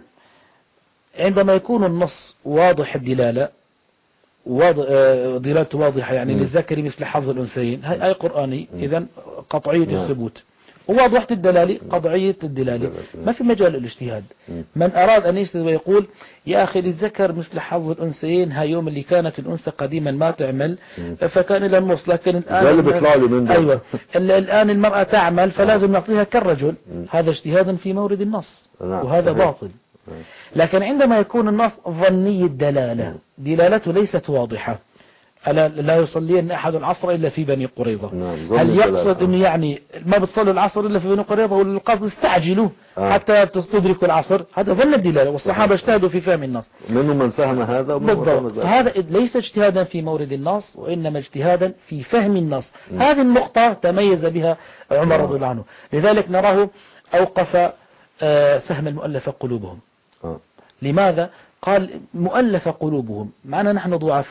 C: عندما يكون النص واضح الدلالة واضح دلالته واضحة يعني للذكر مثل حظ الأنثيين، هاي آية قرآني إذن قطعية الثبوت، وواضحة الدلالة قطعية الدلالة، ما في مجال للاجتهاد. من أراد أن يجتهد ويقول يا أخي للذكر مثل حظ الأنثيين، هاي يوم اللي كانت الأنثى قديما ما تعمل فكان إلى النص، لكن الآن أيوة الآن المرأة تعمل فلازم نعطيها كالرجل، هذا اجتهاد في مورد النص وهذا باطل. لكن عندما يكون النص ظني الدلالة دلالته ليست واضحة، ألا لا يصلين أحد العصر إلا في بني قريظة، هل يقصد أن يعني ما بتصلوا العصر إلا في بني قريظة والقصد استعجلوا آه. حتى تدركوا العصر؟ هذا ظن الدلالة، والصحابة اجتهدوا في فهم النص.
B: منهم من فهم هذا
C: بالضبط. هذا ليس اجتهادا في مورد النص وإنما اجتهادا في فهم النص. م. هذه النقطة تميز بها عمر رضي الله عنه، لذلك نراه أوقف سهم المؤلف قلوبهم. آه. لماذا؟ قال مؤلف قلوبهم، معنا نحن ضعفاء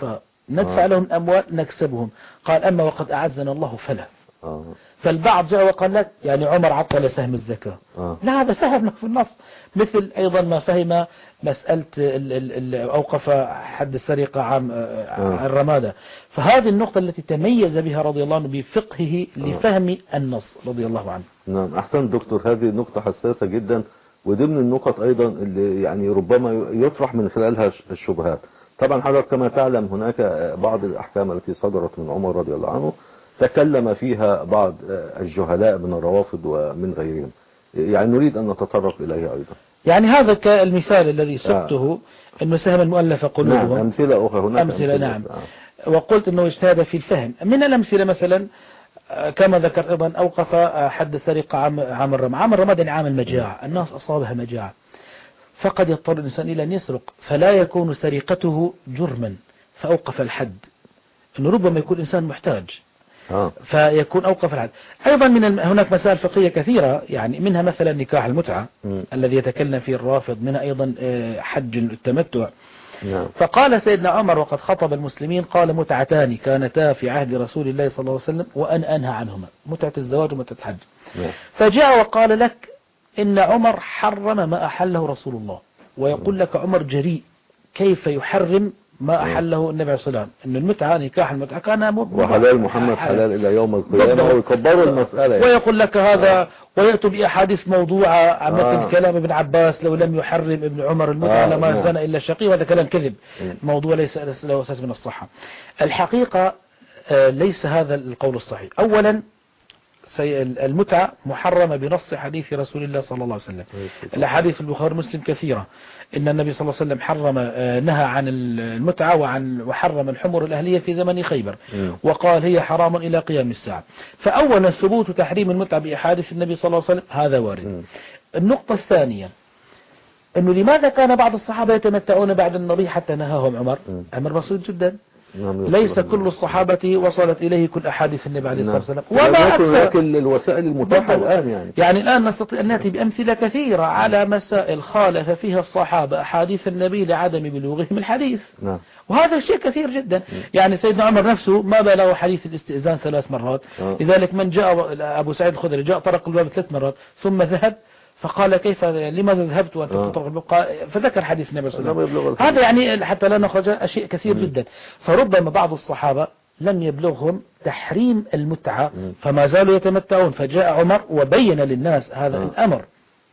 C: ندفع
B: آه.
C: لهم أموال نكسبهم. قال أما وقد أعزنا الله فلا.
B: آه.
C: فالبعض جاء وقال لك يعني عمر عطل سهم الزكاة.
B: آه.
C: لا، هذا فهم في النص، مثل أيضا ما فهم مسألة ال ال ال أوقف حد السرقة عام
B: آه.
C: الرمادة. فهذه النقطة التي تميز بها رضي الله عنه بفقهه لفهم النص رضي الله عنه.
B: نعم أحسن دكتور، هذه نقطة حساسة جدا، وضمن النقط أيضا اللي يعني ربما يطرح من خلالها الشبهات. طبعا حضرتك كما تعلم هناك بعض الأحكام التي صدرت من عمر رضي الله عنه تكلم فيها بعض الجهلاء من الروافض ومن غيرهم، يعني نريد أن نتطرق إليه أيضا.
C: يعني هذا كالمثال الذي سبته آه. أنه سهم المؤلفة قلوبهم.
B: نعم أمثلة أخرى هناك
C: أمثلة, أمثلة نعم آه. وقلت أنه اجتهد في الفهم. من الأمثلة مثلا كما ذكر أيضا أوقف حد سرقة عام عام الرمادة. عام الرمادة عام المجاعة، الناس أصابها مجاعة، فقد يضطر الإنسان إلى أن يسرق، فلا يكون سرقته جرما فأوقف الحد، أنه ربما يكون إنسان محتاج
B: آه.
C: فيكون أوقف الحد. أيضا من الم... هناك مسائل فقهية كثيرة، يعني منها مثلا نكاح المتعة م. الذي يتكلم فيه الرافض، منها أيضا حج التمتع.
B: نعم.
C: فقال سيدنا عمر وقد خطب المسلمين قال متعتان كانتا في عهد رسول الله صلى الله عليه وسلم وأنا أنهى عنهما، متعة الزواج ومتعة الحج.
B: نعم.
C: فجاء وقال لك إن عمر حرم ما أحله رسول الله، ويقول لك عمر جريء كيف يحرم ما أحله النبي عليه الصلاة والسلام، أن المتعة نكاح المتعة كان
B: وحلال محمد حلال إلى يوم القيامة، ويكبروا المسألة يعني.
C: ويقول لك هذا آه. ويأتوا بأحاديث موضوعة عن مثل آه. كلام ابن عباس لو لم يحرم ابن عمر المتعة آه. لما زنى إلا الشقي، وهذا كلام كذب، موضوع ليس له أساس من الصحة. الحقيقة آه ليس هذا القول الصحيح. أولا المتعة محرمة بنص حديث رسول الله صلى الله عليه وسلم. الأحاديث البخاري مسلم كثيرة إن النبي صلى الله عليه وسلم حرم نهى عن المتعة وعن وحرم الحمر الأهلية في زمن خيبر، وقال هي حرام إلى قيام الساعة. فأولا ثبوت تحريم المتعة بأحاديث النبي صلى الله عليه وسلم هذا وارد. النقطة الثانية أنه لماذا كان بعض الصحابة يتمتعون بعد النبي حتى نهاهم عمر؟ أمر بسيط جدا، ليس كل الصحابة وصلت إليه كل أحاديث النبي عليه الصلاة والسلام، وما أكثر
B: الوسائل المتاحة الآن يعني.
C: يعني الآن نستطيع أن نأتي بأمثلة كثيرة على مسائل خالف فيها الصحابة أحاديث النبي لعدم بلوغهم الحديث.
B: نعم.
C: وهذا شيء كثير جدا. يعني سيدنا عمر نفسه ما بلغ حديث الاستئذان ثلاث مرات. آه. لذلك من جاء أبو سعيد الخدري جاء طرق الباب ثلاث مرات ثم ذهب، فقال كيف لماذا ذهبت وأنت تطرق الباب؟ فذكر حديث النبي صلى الله عليه وسلم. هذا يعني حتى لا نخرج أشياء كثير جدا. فربما بعض الصحابة لم يبلغهم تحريم المتعة فما زالوا يتمتعون، فجاء عمر وبين للناس هذا آه. الأمر.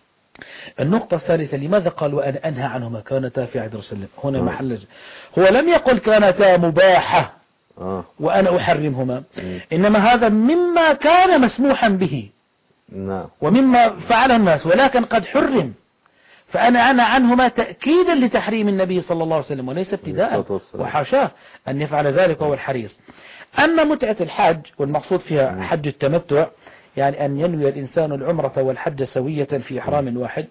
C: النقطة الثالثة لماذا قال وأنا أنهى عنهما كانتا في عهد رسول الله؟ هنا آه. محل هو لم يقل كانتا مباحة آه. وأنا أحرمهما، إنما هذا مما كان مسموحا به
B: نعم.
C: ومما فعل الناس، ولكن قد حرم، فأنا أنا عنهما تأكيدا لتحريم النبي صلى الله عليه وسلم وليس ابتداء، وحاشاه أن يفعل ذلك وهو الحريص. أما متعة الحج والمقصود فيها حج التمتع، يعني أن ينوي الإنسان العمرة والحج سوية في إحرام واحد،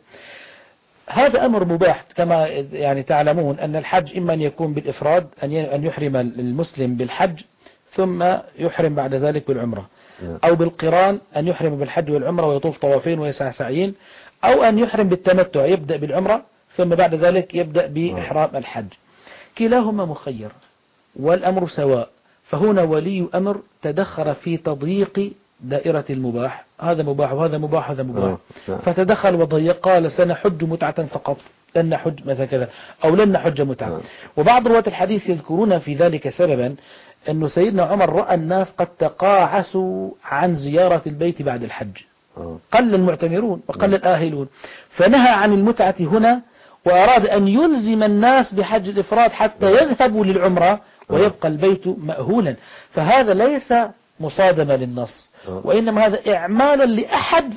C: هذا أمر مباح كما يعني تعلمون أن الحج إما أن يكون بالإفراد أن يحرم المسلم بالحج ثم يحرم بعد ذلك بالعمرة، أو بالقران أن يحرم بالحج والعمرة ويطوف طوافين ويسعى سعيين، أو أن يحرم بالتمتع يبدأ بالعمرة ثم بعد ذلك يبدأ بإحرام الحج. كلاهما مخير والأمر سواء. فهنا ولي أمر تدخل في تضييق دائرة المباح، هذا مباح وهذا مباح وهذا مباح، فتدخل وضيق قال سنحج متعة فقط لن نحج مثلا كذا أو لن نحج متعة. وبعض رواة الحديث يذكرون في ذلك سببا أن سيدنا عمر رأى الناس قد تقاعسوا عن زيارة البيت بعد الحج، قل المعتمرون وقل الآهلون، فنهى عن المتعة هنا وأراد أن يلزم الناس بحج الإفراد حتى يذهبوا للعمرة ويبقى البيت مأهولا. فهذا ليس مصادمة للنص، وإنما هذا إعمال لأحد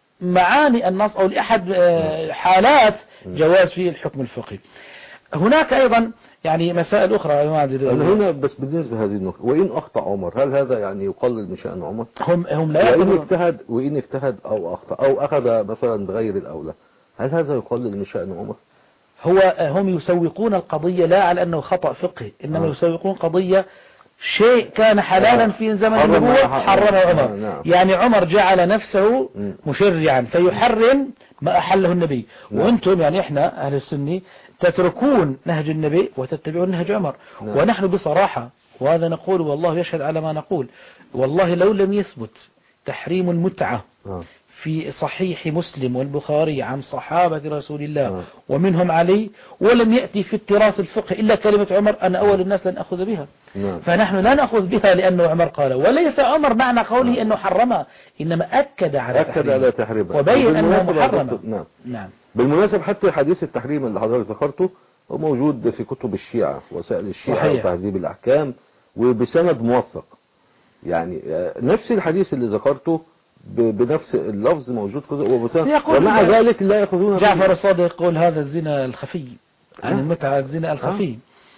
C: معاني النص أو لأحد حالات جواز فيه الحكم الفقهي. هناك أيضا يعني مسائل أخرى
B: هنا بس بالنسبة هذه النقطة، وإن أخطأ عمر هل هذا يعني يقلل من شأن عمر؟
C: هم هم لا
B: وإن اجتهد وإن اجتهد أو أخطأ أو أخذ مثلا بغير الأولى هل هذا يقلل من شأن عمر؟
C: هو هم يسوقون القضية لا على أنه خطأ فقهي، إنما آه. يسوقون قضية شيء كان حلالا في زمن النبوة حرمه عمر. نعم. يعني عمر جعل نفسه مشرعا فيحرم ما أحله النبي. نعم. وأنتم يعني إحنا أهل السنة تتركون نهج النبي وتتبعون نهج عمر.
B: نعم.
C: ونحن بصراحة، وهذا نقول والله يشهد على ما نقول، والله لو لم يثبت تحريم المتعة
B: آه.
C: في صحيح مسلم والبخاري عن صحابة رسول الله
B: آه.
C: ومنهم علي، ولم يأتي في التراث الفقهي إلا كلمة عمر، أنا أول الناس لن أخذ بها.
B: نعم.
C: فنحن لا نأخذ بها لأنه عمر قال، وليس عمر معنى قوله أنه حرمها، إنما أكد على
B: أكد
C: تحريمها
B: على تحريمها
C: وبين أنه
B: بالمناسبة-
C: محرمة.
B: نعم.
C: نعم.
B: بالمناسبة حتى حديث التحريم اللي حضرتك ذكرته هو موجود في كتب الشيعة، وسائل الشيعة
C: صحيح.
B: وتهذيب الأحكام، وبسند موثق. يعني آه، نفس الحديث اللي ذكرته ب- بنفس اللفظ موجود كذا وبسند،
C: يقول
B: ومع
C: لا-
B: ذلك لا يأخذون به.
C: جعفر الصادق يقول هذا الزنا الخفي، عن
B: آه.
C: المتعة الزنا الخفي.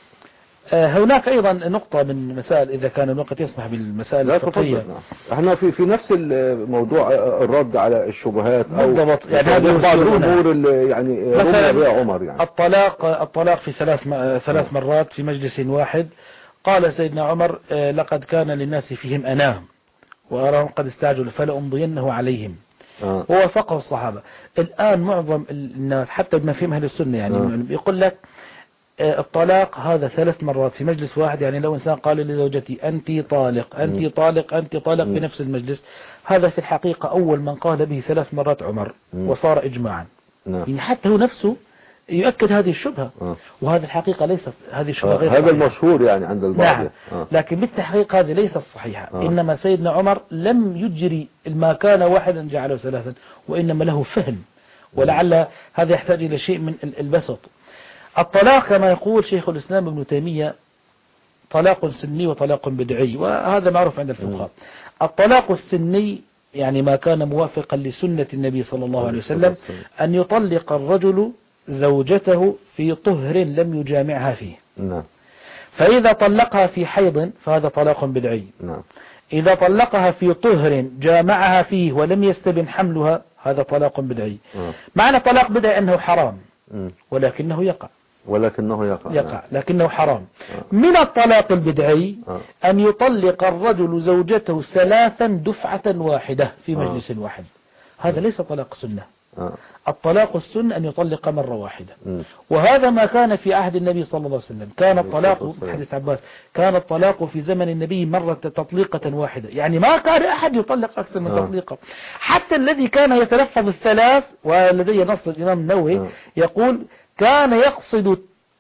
C: آه، هناك أيضا نقطة من مسائل، إذا كان الوقت يسمح بالمسائل
B: لا
C: الفقهية.
B: تفضل. نعم. احنا في في نفس الموضوع الرد على الشبهات او
C: بالضبط. يعني
B: يعني
C: هذا
B: بعض
C: يصيرون.
B: الامور اللي يعني
C: مثلا
B: رمى بها عمر يعني.
C: الطلاق الطلاق في ثلاث م- ثلاث مرات في مجلس واحد. قال سيدنا عمر آه، لقد كان للناس فيهم أنام وأراهم قد استعجلوا فلأمضينه عليهم.
B: آه.
C: ووافقه الصحابة. الآن معظم الناس حتى بما فيهم أهل السنة يعني
B: آه.
C: يقول لك آه، الطلاق هذا ثلاث مرات في مجلس واحد. يعني لو إنسان قال لزوجتي أنت طالق أنت
B: م.
C: طالق أنت طالق
B: م.
C: في نفس المجلس، هذا في الحقيقة أول من قال به ثلاث مرات عمر
B: م.
C: وصار إجماعا.
B: نعم.
C: يعني حتى هو نفسه يؤكد هذه الشبهة.
B: آه.
C: وهذه الحقيقة ليست هذه الشبهة
B: آه.
C: غير
B: هذا
C: صحيحة.
B: المشهور يعني عند البعض.
C: نعم.
B: آه.
C: لكن بالتحقيق هذه ليست صحيحة.
B: آه.
C: إنما سيدنا عمر لم يجري ما كان واحدا جعله ثلاثا، وإنما له فهم، ولعل هذا يحتاج إلى شيء من ال- البسط. الطلاق كما يقول شيخ الإسلام ابن تيمية طلاق سني وطلاق بدعي، وهذا معروف عند الفقهاء. الطلاق السني يعني ما كان موافقا لسنة النبي صلى الله عليه وسلم، أن يطلق الرجل زوجته في طهر لم يجامعها فيه.
B: نعم.
C: فإذا طلقها في حيض فهذا طلاق بدعي.
B: نعم.
C: إذا طلقها في طهر جامعها فيه ولم يستبن حملها هذا طلاق بدعي.
B: آه.
C: معنى طلاق بدعي أنه حرام
B: م.
C: ولكنه يقع
B: ولكنه يقع.
C: يقع
B: نعم.
C: لكنه حرام.
B: آه.
C: من الطلاق البدعي
B: آه.
C: أن يطلق الرجل زوجته ثلاثا دفعة واحدة في مجلس واحد. هذا ليس طلاق سنة.
B: آه.
C: الطلاق السنة أن يطلق مرة واحدة.
B: م.
C: وهذا ما كان في عهد النبي صلى الله عليه وسلم. كان
B: عليه
C: الطلاق
B: الصلاة والسلام.
C: حديث عباس كان الطلاق في زمن النبي مرة تطليقة واحدة، يعني ما كان أحد يطلق أكثر من
B: آه.
C: تطليقة. حتى الذي كان يتلفظ الثلاث، ولدي نص الإمام النووي
B: آه.
C: يقول كان يقصد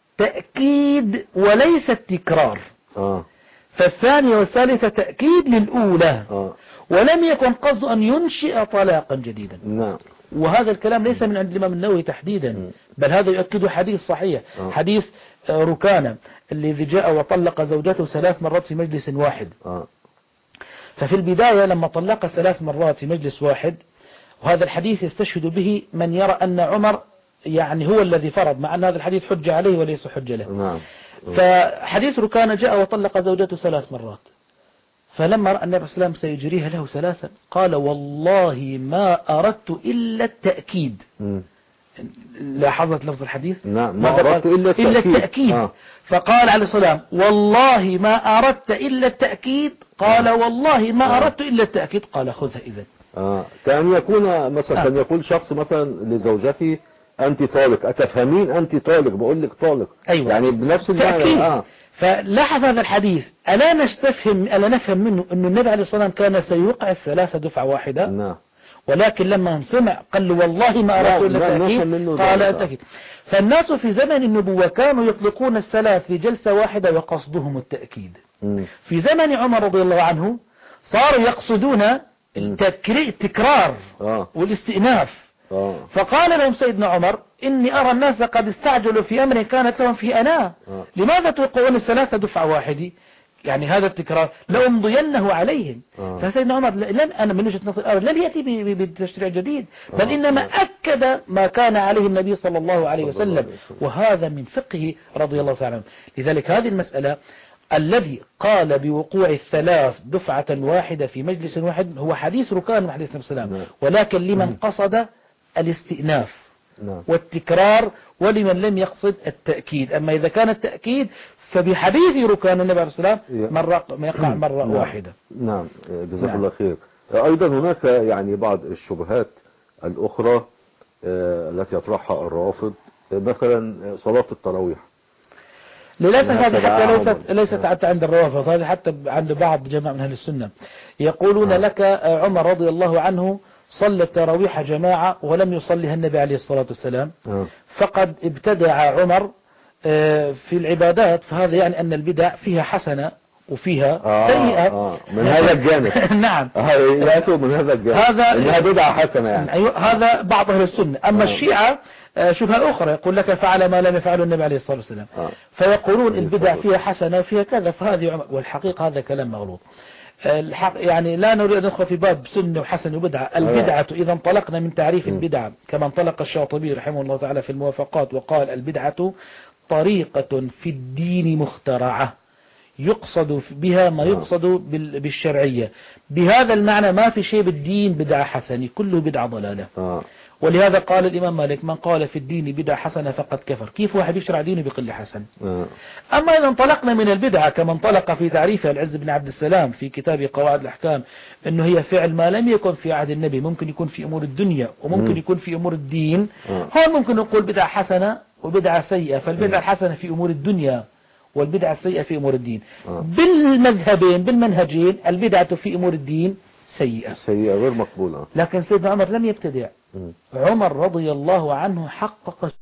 C: التأكيد وليس التكرار.
B: آه.
C: فالثانية والثالثة تأكيد للأولى،
B: آه.
C: ولم يكن قصد أن ينشئ طلاقا جديدا.
B: نعم.
C: وهذا الكلام ليس من عند الإمام النووي تحديدا، بل هذا يؤكد حديث صحيح.
B: آه.
C: حديث آه، ركانة الذي جاء وطلق زوجته ثلاث مرات في مجلس واحد.
B: آه.
C: ففي البداية لما طلق ثلاث مرات في مجلس واحد، وهذا الحديث يستشهد به من يرى أن عمر يعني هو الذي فرض، مع أن هذا الحديث حجة عليه وليس حجة له.
B: نعم.
C: فحديث ركانة جاء وطلق زوجته ثلاث مرات، فلما رأى النبي صلى الله عليه وسلم سيجريها له ثلاثا قال والله ما أردت إلا التأكيد.
B: م.
C: لاحظت لفظ الحديث؟
B: نعم. ما
C: ماذا
B: أردت
C: قال؟
B: إلا التأكيد.
C: إلا التأكيد.
B: آه.
C: فقال عليه السلام والله ما أردت إلا التأكيد، قال والله ما
B: آه.
C: أردت إلا التأكيد، قال خذها إذن.
B: آه. كان يكون مثلا
C: آه.
B: كان يقول شخص مثلا لزوجتي أنت طالق، أتفهمين أنت طالق، بقول لك طالق.
C: أيوة.
B: يعني بنفس المعنى.
C: تأكيد.
B: آه.
C: فلاحظ هذا الحديث، ألا نستفهم ألا نفهم منه أن النبي عليه الصلاة والسلام كان سيوقع الثلاثة دفعة واحدة،
B: نعم.
C: ولكن لما سمع قال له والله ما أردت إلا
B: لا،
C: التأكيد،
B: نفهم منه
C: قال
B: ذلك.
C: التأكيد. فالناس في زمن النبوة كانوا يطلقون الثلاث في جلسة واحدة وقصدهم التأكيد.
B: م.
C: في زمن عمر رضي الله عنه صاروا يقصدون التكري- التكرار
B: آه.
C: والاستئناف.
B: آه.
C: فقال لهم سيدنا عمر إني أرى الناس قد استعجلوا في أمر كانت لهم في أناة،
B: آه.
C: لماذا توقعون الثلاثة دفعة واحدة؟ يعني هذا التكرار لأمضينه عليهم.
B: آه.
C: فسيدنا عمر لم أنا من وجهة نظري لم يأتي ب- ب- بالتشريع جديد، بل
B: آه.
C: إنما أكد ما كان عليه النبي صلى الله عليه
B: صلى الله
C: وسلم،
B: عليه وسلم.
C: وهذا من فقهه رضي الله تعالى عنه. لذلك هذه المسألة الذي قال بوقوع الثلاث دفعة واحدة في مجلس واحد هو حديث ركان من حديث النبي صلى الله عليه وسلم،
B: نعم.
C: ولكن لمن قصد الاستئناف
B: نعم.
C: والتكرار ولمن لم يقصد التأكيد. أما إذا كان التأكيد فبحديث ركان النبي عليه الصلاة والسلام مرة ما يقع مرة
B: نعم.
C: واحدة.
B: نعم. جزاك
C: نعم.
B: الله خير. أيضا هناك يعني بعض الشبهات الأخرى آه، التي يطرحها الروافض مثلا صلاة التراويح
C: للأسف
B: إنها
C: هذه حتى
B: تبعها
C: ليست
B: عمر.
C: ليست حتى عند الروافض، هذه حتى عند بعض جماعة من أهل السنة يقولون
B: آه.
C: لك آه، عمر رضي الله عنه صلى التراويح جماعة ولم يصليها النبي عليه الصلاة والسلام،
B: آه.
C: فقد ابتدع عمر آه، في العبادات، فهذا يعني أن البدع فيها حسنة وفيها
B: آه.
C: سيئة.
B: آه. من هذا الجانب
C: نعم،
B: آه. يأتوا من هذا الجانب
C: هذا
B: إنها بدعة حسنة يعني.
C: أيوة، هذا بعض أهل السنة. أما
B: آه.
C: الشيعة آه، شبهة أخرى، يقول لك فعل ما لم يفعله النبي عليه الصلاة والسلام،
B: آه.
C: فيقولون
B: عليه
C: البدع
B: الصلاة
C: فيها حسنة وفيها كذا، فهذه عم- والحقيقة هذا كلام مغلوط. الحق يعني لا نريد أن ندخل في باب سنة وحسن وبدعة. البدعة إذا انطلقنا من تعريف
B: م.
C: البدعة كما انطلق الشاطبي رحمه الله تعالى في الموافقات وقال البدعة طريقة في الدين مخترعة يقصد بها ما
B: آه.
C: يقصد بال- بالشرعية، بهذا المعنى ما في شيء بالدين بدعة حسنة، كله بدعة ضلالة.
B: آه.
C: ولهذا قال الإمام مالك من قال في الدين بدعة حسنة فقد كفر. كيف واحد يشرع دينه بقل حسن؟
B: آه.
C: أما إذا انطلقنا من البدعة كما انطلق في تعريفها العز بن عبد السلام في كتاب قواعد الأحكام أنه هي فعل ما لم يكن في عهد النبي، ممكن يكون في أمور الدنيا وممكن
B: مم.
C: يكون في أمور الدين.
B: آه.
C: هون ممكن نقول بدعة حسنة وبدعة سيئة، فالبدعة الحسنة في أمور الدنيا والبدعة السيئة في أمور الدين.
B: آه.
C: بالمذهبين بالمنهجين البدعة في أمور الدين سيئة،
B: سيئة غير مقبولة.
C: لكن سيدنا عمر لم يبتدع.
B: م.
C: عمر رضي الله عنه حقق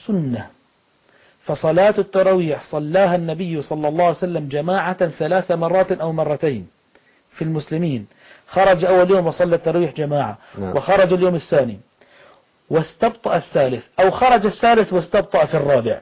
C: سنة. فصلاة التراويح صلاها النبي صلى الله عليه وسلم جماعة ثلاث مرات أو مرتين في المسلمين. خرج أول يوم وصلى التراويح جماعة،
B: نعم.
C: وخرج اليوم الثاني واستبطأ الثالث، أو خرج الثالث واستبطأ في الرابع.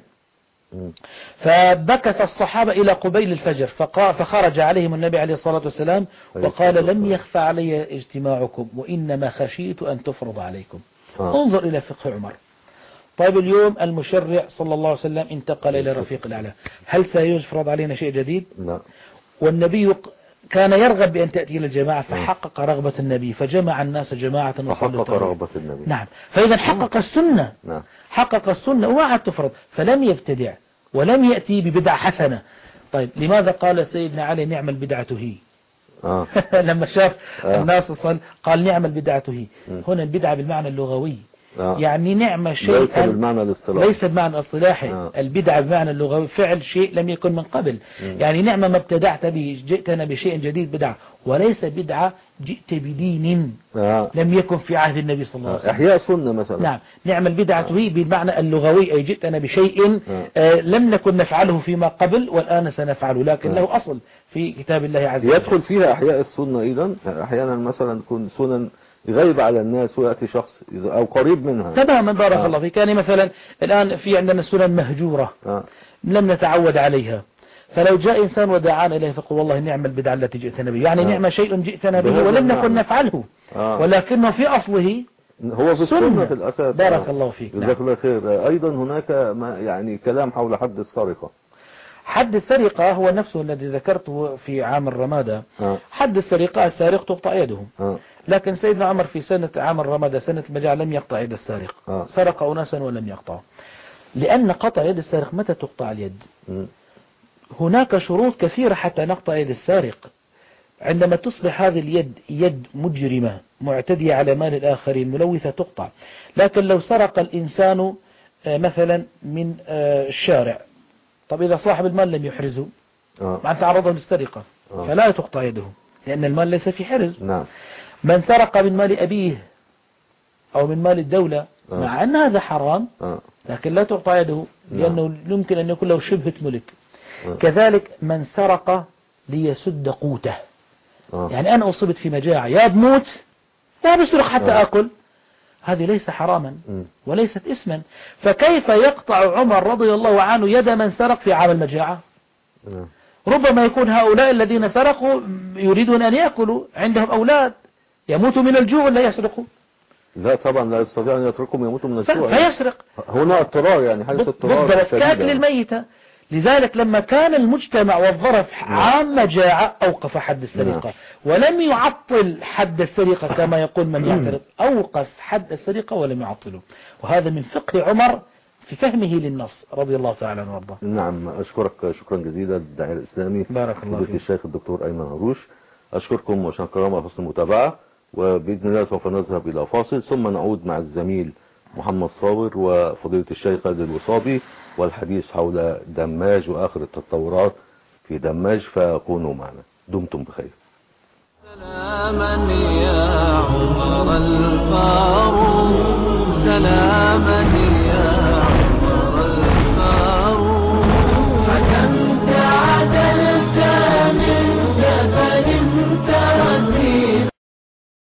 C: فبكت الصحابة إلى قبيل الفجر، فخرج عليهم النبي عليه الصلاة والسلام وقال لم يخفى علي اجتماعكم وإنما خشيت أن تفرض عليكم. آه. انظر إلى فقه عمر. طيب اليوم المشرع صلى الله عليه وسلم انتقل إلى رفيق الأعلى، هل سيفرض علينا شيء جديد؟ لا. والنبي كان يرغب بأن تأتي إلى الجماعة، فحقق رغبة النبي فجمع الناس جماعة
B: فحقق رغبة النبي.
C: نعم. فإذا حقق السنة. نعم. حقق السنة وعد تفرض، فلم يبتدع ولم يأتي ببدعة حسنة. طيب لماذا قال سيدنا علي نعم البدعة هي؟ آه. لما شاف آه. الناس صل قال نعم البدعة هي. هنا البدعة بالمعنى اللغوي. آه. يعني نعمة شيء
B: ليس بالمعنى الاصطلاحي،
C: ليس بالمعنى الاصطلاحي. آه. البدعة بالمعنى اللغوي فعل شيء لم يكن من قبل. م. يعني نعمة ما ابتدعت به، جئتنا بشيء جديد بدعة، وليس بدعة جئت بدين آه. لم يكن في عهد النبي صلى الله عليه وسلم.
B: احياء سنة مثلا.
C: نعم. نعم البدعة آه. هي بالمعنى اللغوي، أي جئتنا بشيء آه. آه لم نكن نفعله فيما قبل والآن سنفعله، لكن آه. له أصل في كتاب الله عز وجل.
B: يدخل فيها احياء السنة ايضا. احيانا مثلا تكون سنن غيب على الناس ويأتي شخص أو قريب منها.
C: تماما. بارك آه. الله فيك. يعني مثلا الآن في عندنا سنن مهجورة آه. لم نتعود عليها، فلو جاء إنسان ودعانا إليه فقل والله نعم البدعة التي جئتنا به، يعني آه. نعم شيء جئتنا به ولم نكن نفعله آه. ولكنه في أصله
B: هو في السنة في الأساس.
C: بارك آه. الله فيك.
B: جزاك الله خير. أيضا هناك ما يعني كلام حول حد السرقة.
C: حد السرقة هو نفسه الذي ذكرته في عام الرمادة. آه. حد السرقة السارق تقطع يده. آه. لكن سيدنا عمر في سنة عام الرمادة سنة المجاعة لم يقطع يد السارق. آه. سرق أناسا ولم يقطع، لأن قطع يد السارق متى تقطع اليد؟ م. هناك شروط كثيرة حتى نقطع يد السارق. عندما تصبح هذه اليد يد مجرمة معتدية على مال الآخرين ملوثة تقطع. لكن لو سرق الإنسان مثلا من الشارع، طب إذا صاحب المال لم يحرزه آه. مع تعرضه للسرقة آه. فلا تقطع يده لأن المال ليس في حرز.
B: نعم.
C: من سرق من مال أبيه أو من مال الدولة آه. مع أن هذا حرام آه. لكن لا تقطع يده لأنه نعم. يمكن أن يكون له شبهة ملك آه. كذلك من سرق ليسد قوته آه. يعني أنا أصبت في مجاعة يا بموت يا بسرق حتى آه. أكل، هذه ليس حراما م. وليست اسما. فكيف يقطع عمر رضي الله عنه يد من سرق في عام المجاعة؟ م. ربما يكون هؤلاء الذين سرقوا يريدون أن يأكلوا، عندهم أولاد يموتوا من الجوع ولا يسرقوا؟
B: لا طبعا لا يستطيع أن يتركهم يموتوا من الجوع
C: فيسرق.
B: هنا اضطرار يعني حيث اضطرار
C: بالضبط للميتة. لذلك لما كان المجتمع والظرف عام مجاعة أوقف حد السرقة ولم يعطل حد السرقة كما يقول من يعترض، أوقف حد السرقة ولم يعطله. وهذا من فقه عمر في فهمه للنص رضي الله تعالى عنه وارضاه.
B: نعم أشكرك شكرا جزيلا الداعية الإسلامي
C: بارك الله فيك
B: الشيخ الدكتور أيمن هروش. أشكركم وشكرا كرام على حسن المتابعة، وبإذن الله سوف نذهب إلى فاصل ثم نعود مع الزميل محمد صابر وفضيلة الشيخ خالد الوصابي والحديث حول دماج وآخر التطورات في دماج، فكونوا معنا. دمتم بخير.
A: سلاما يا عمر الفاروق.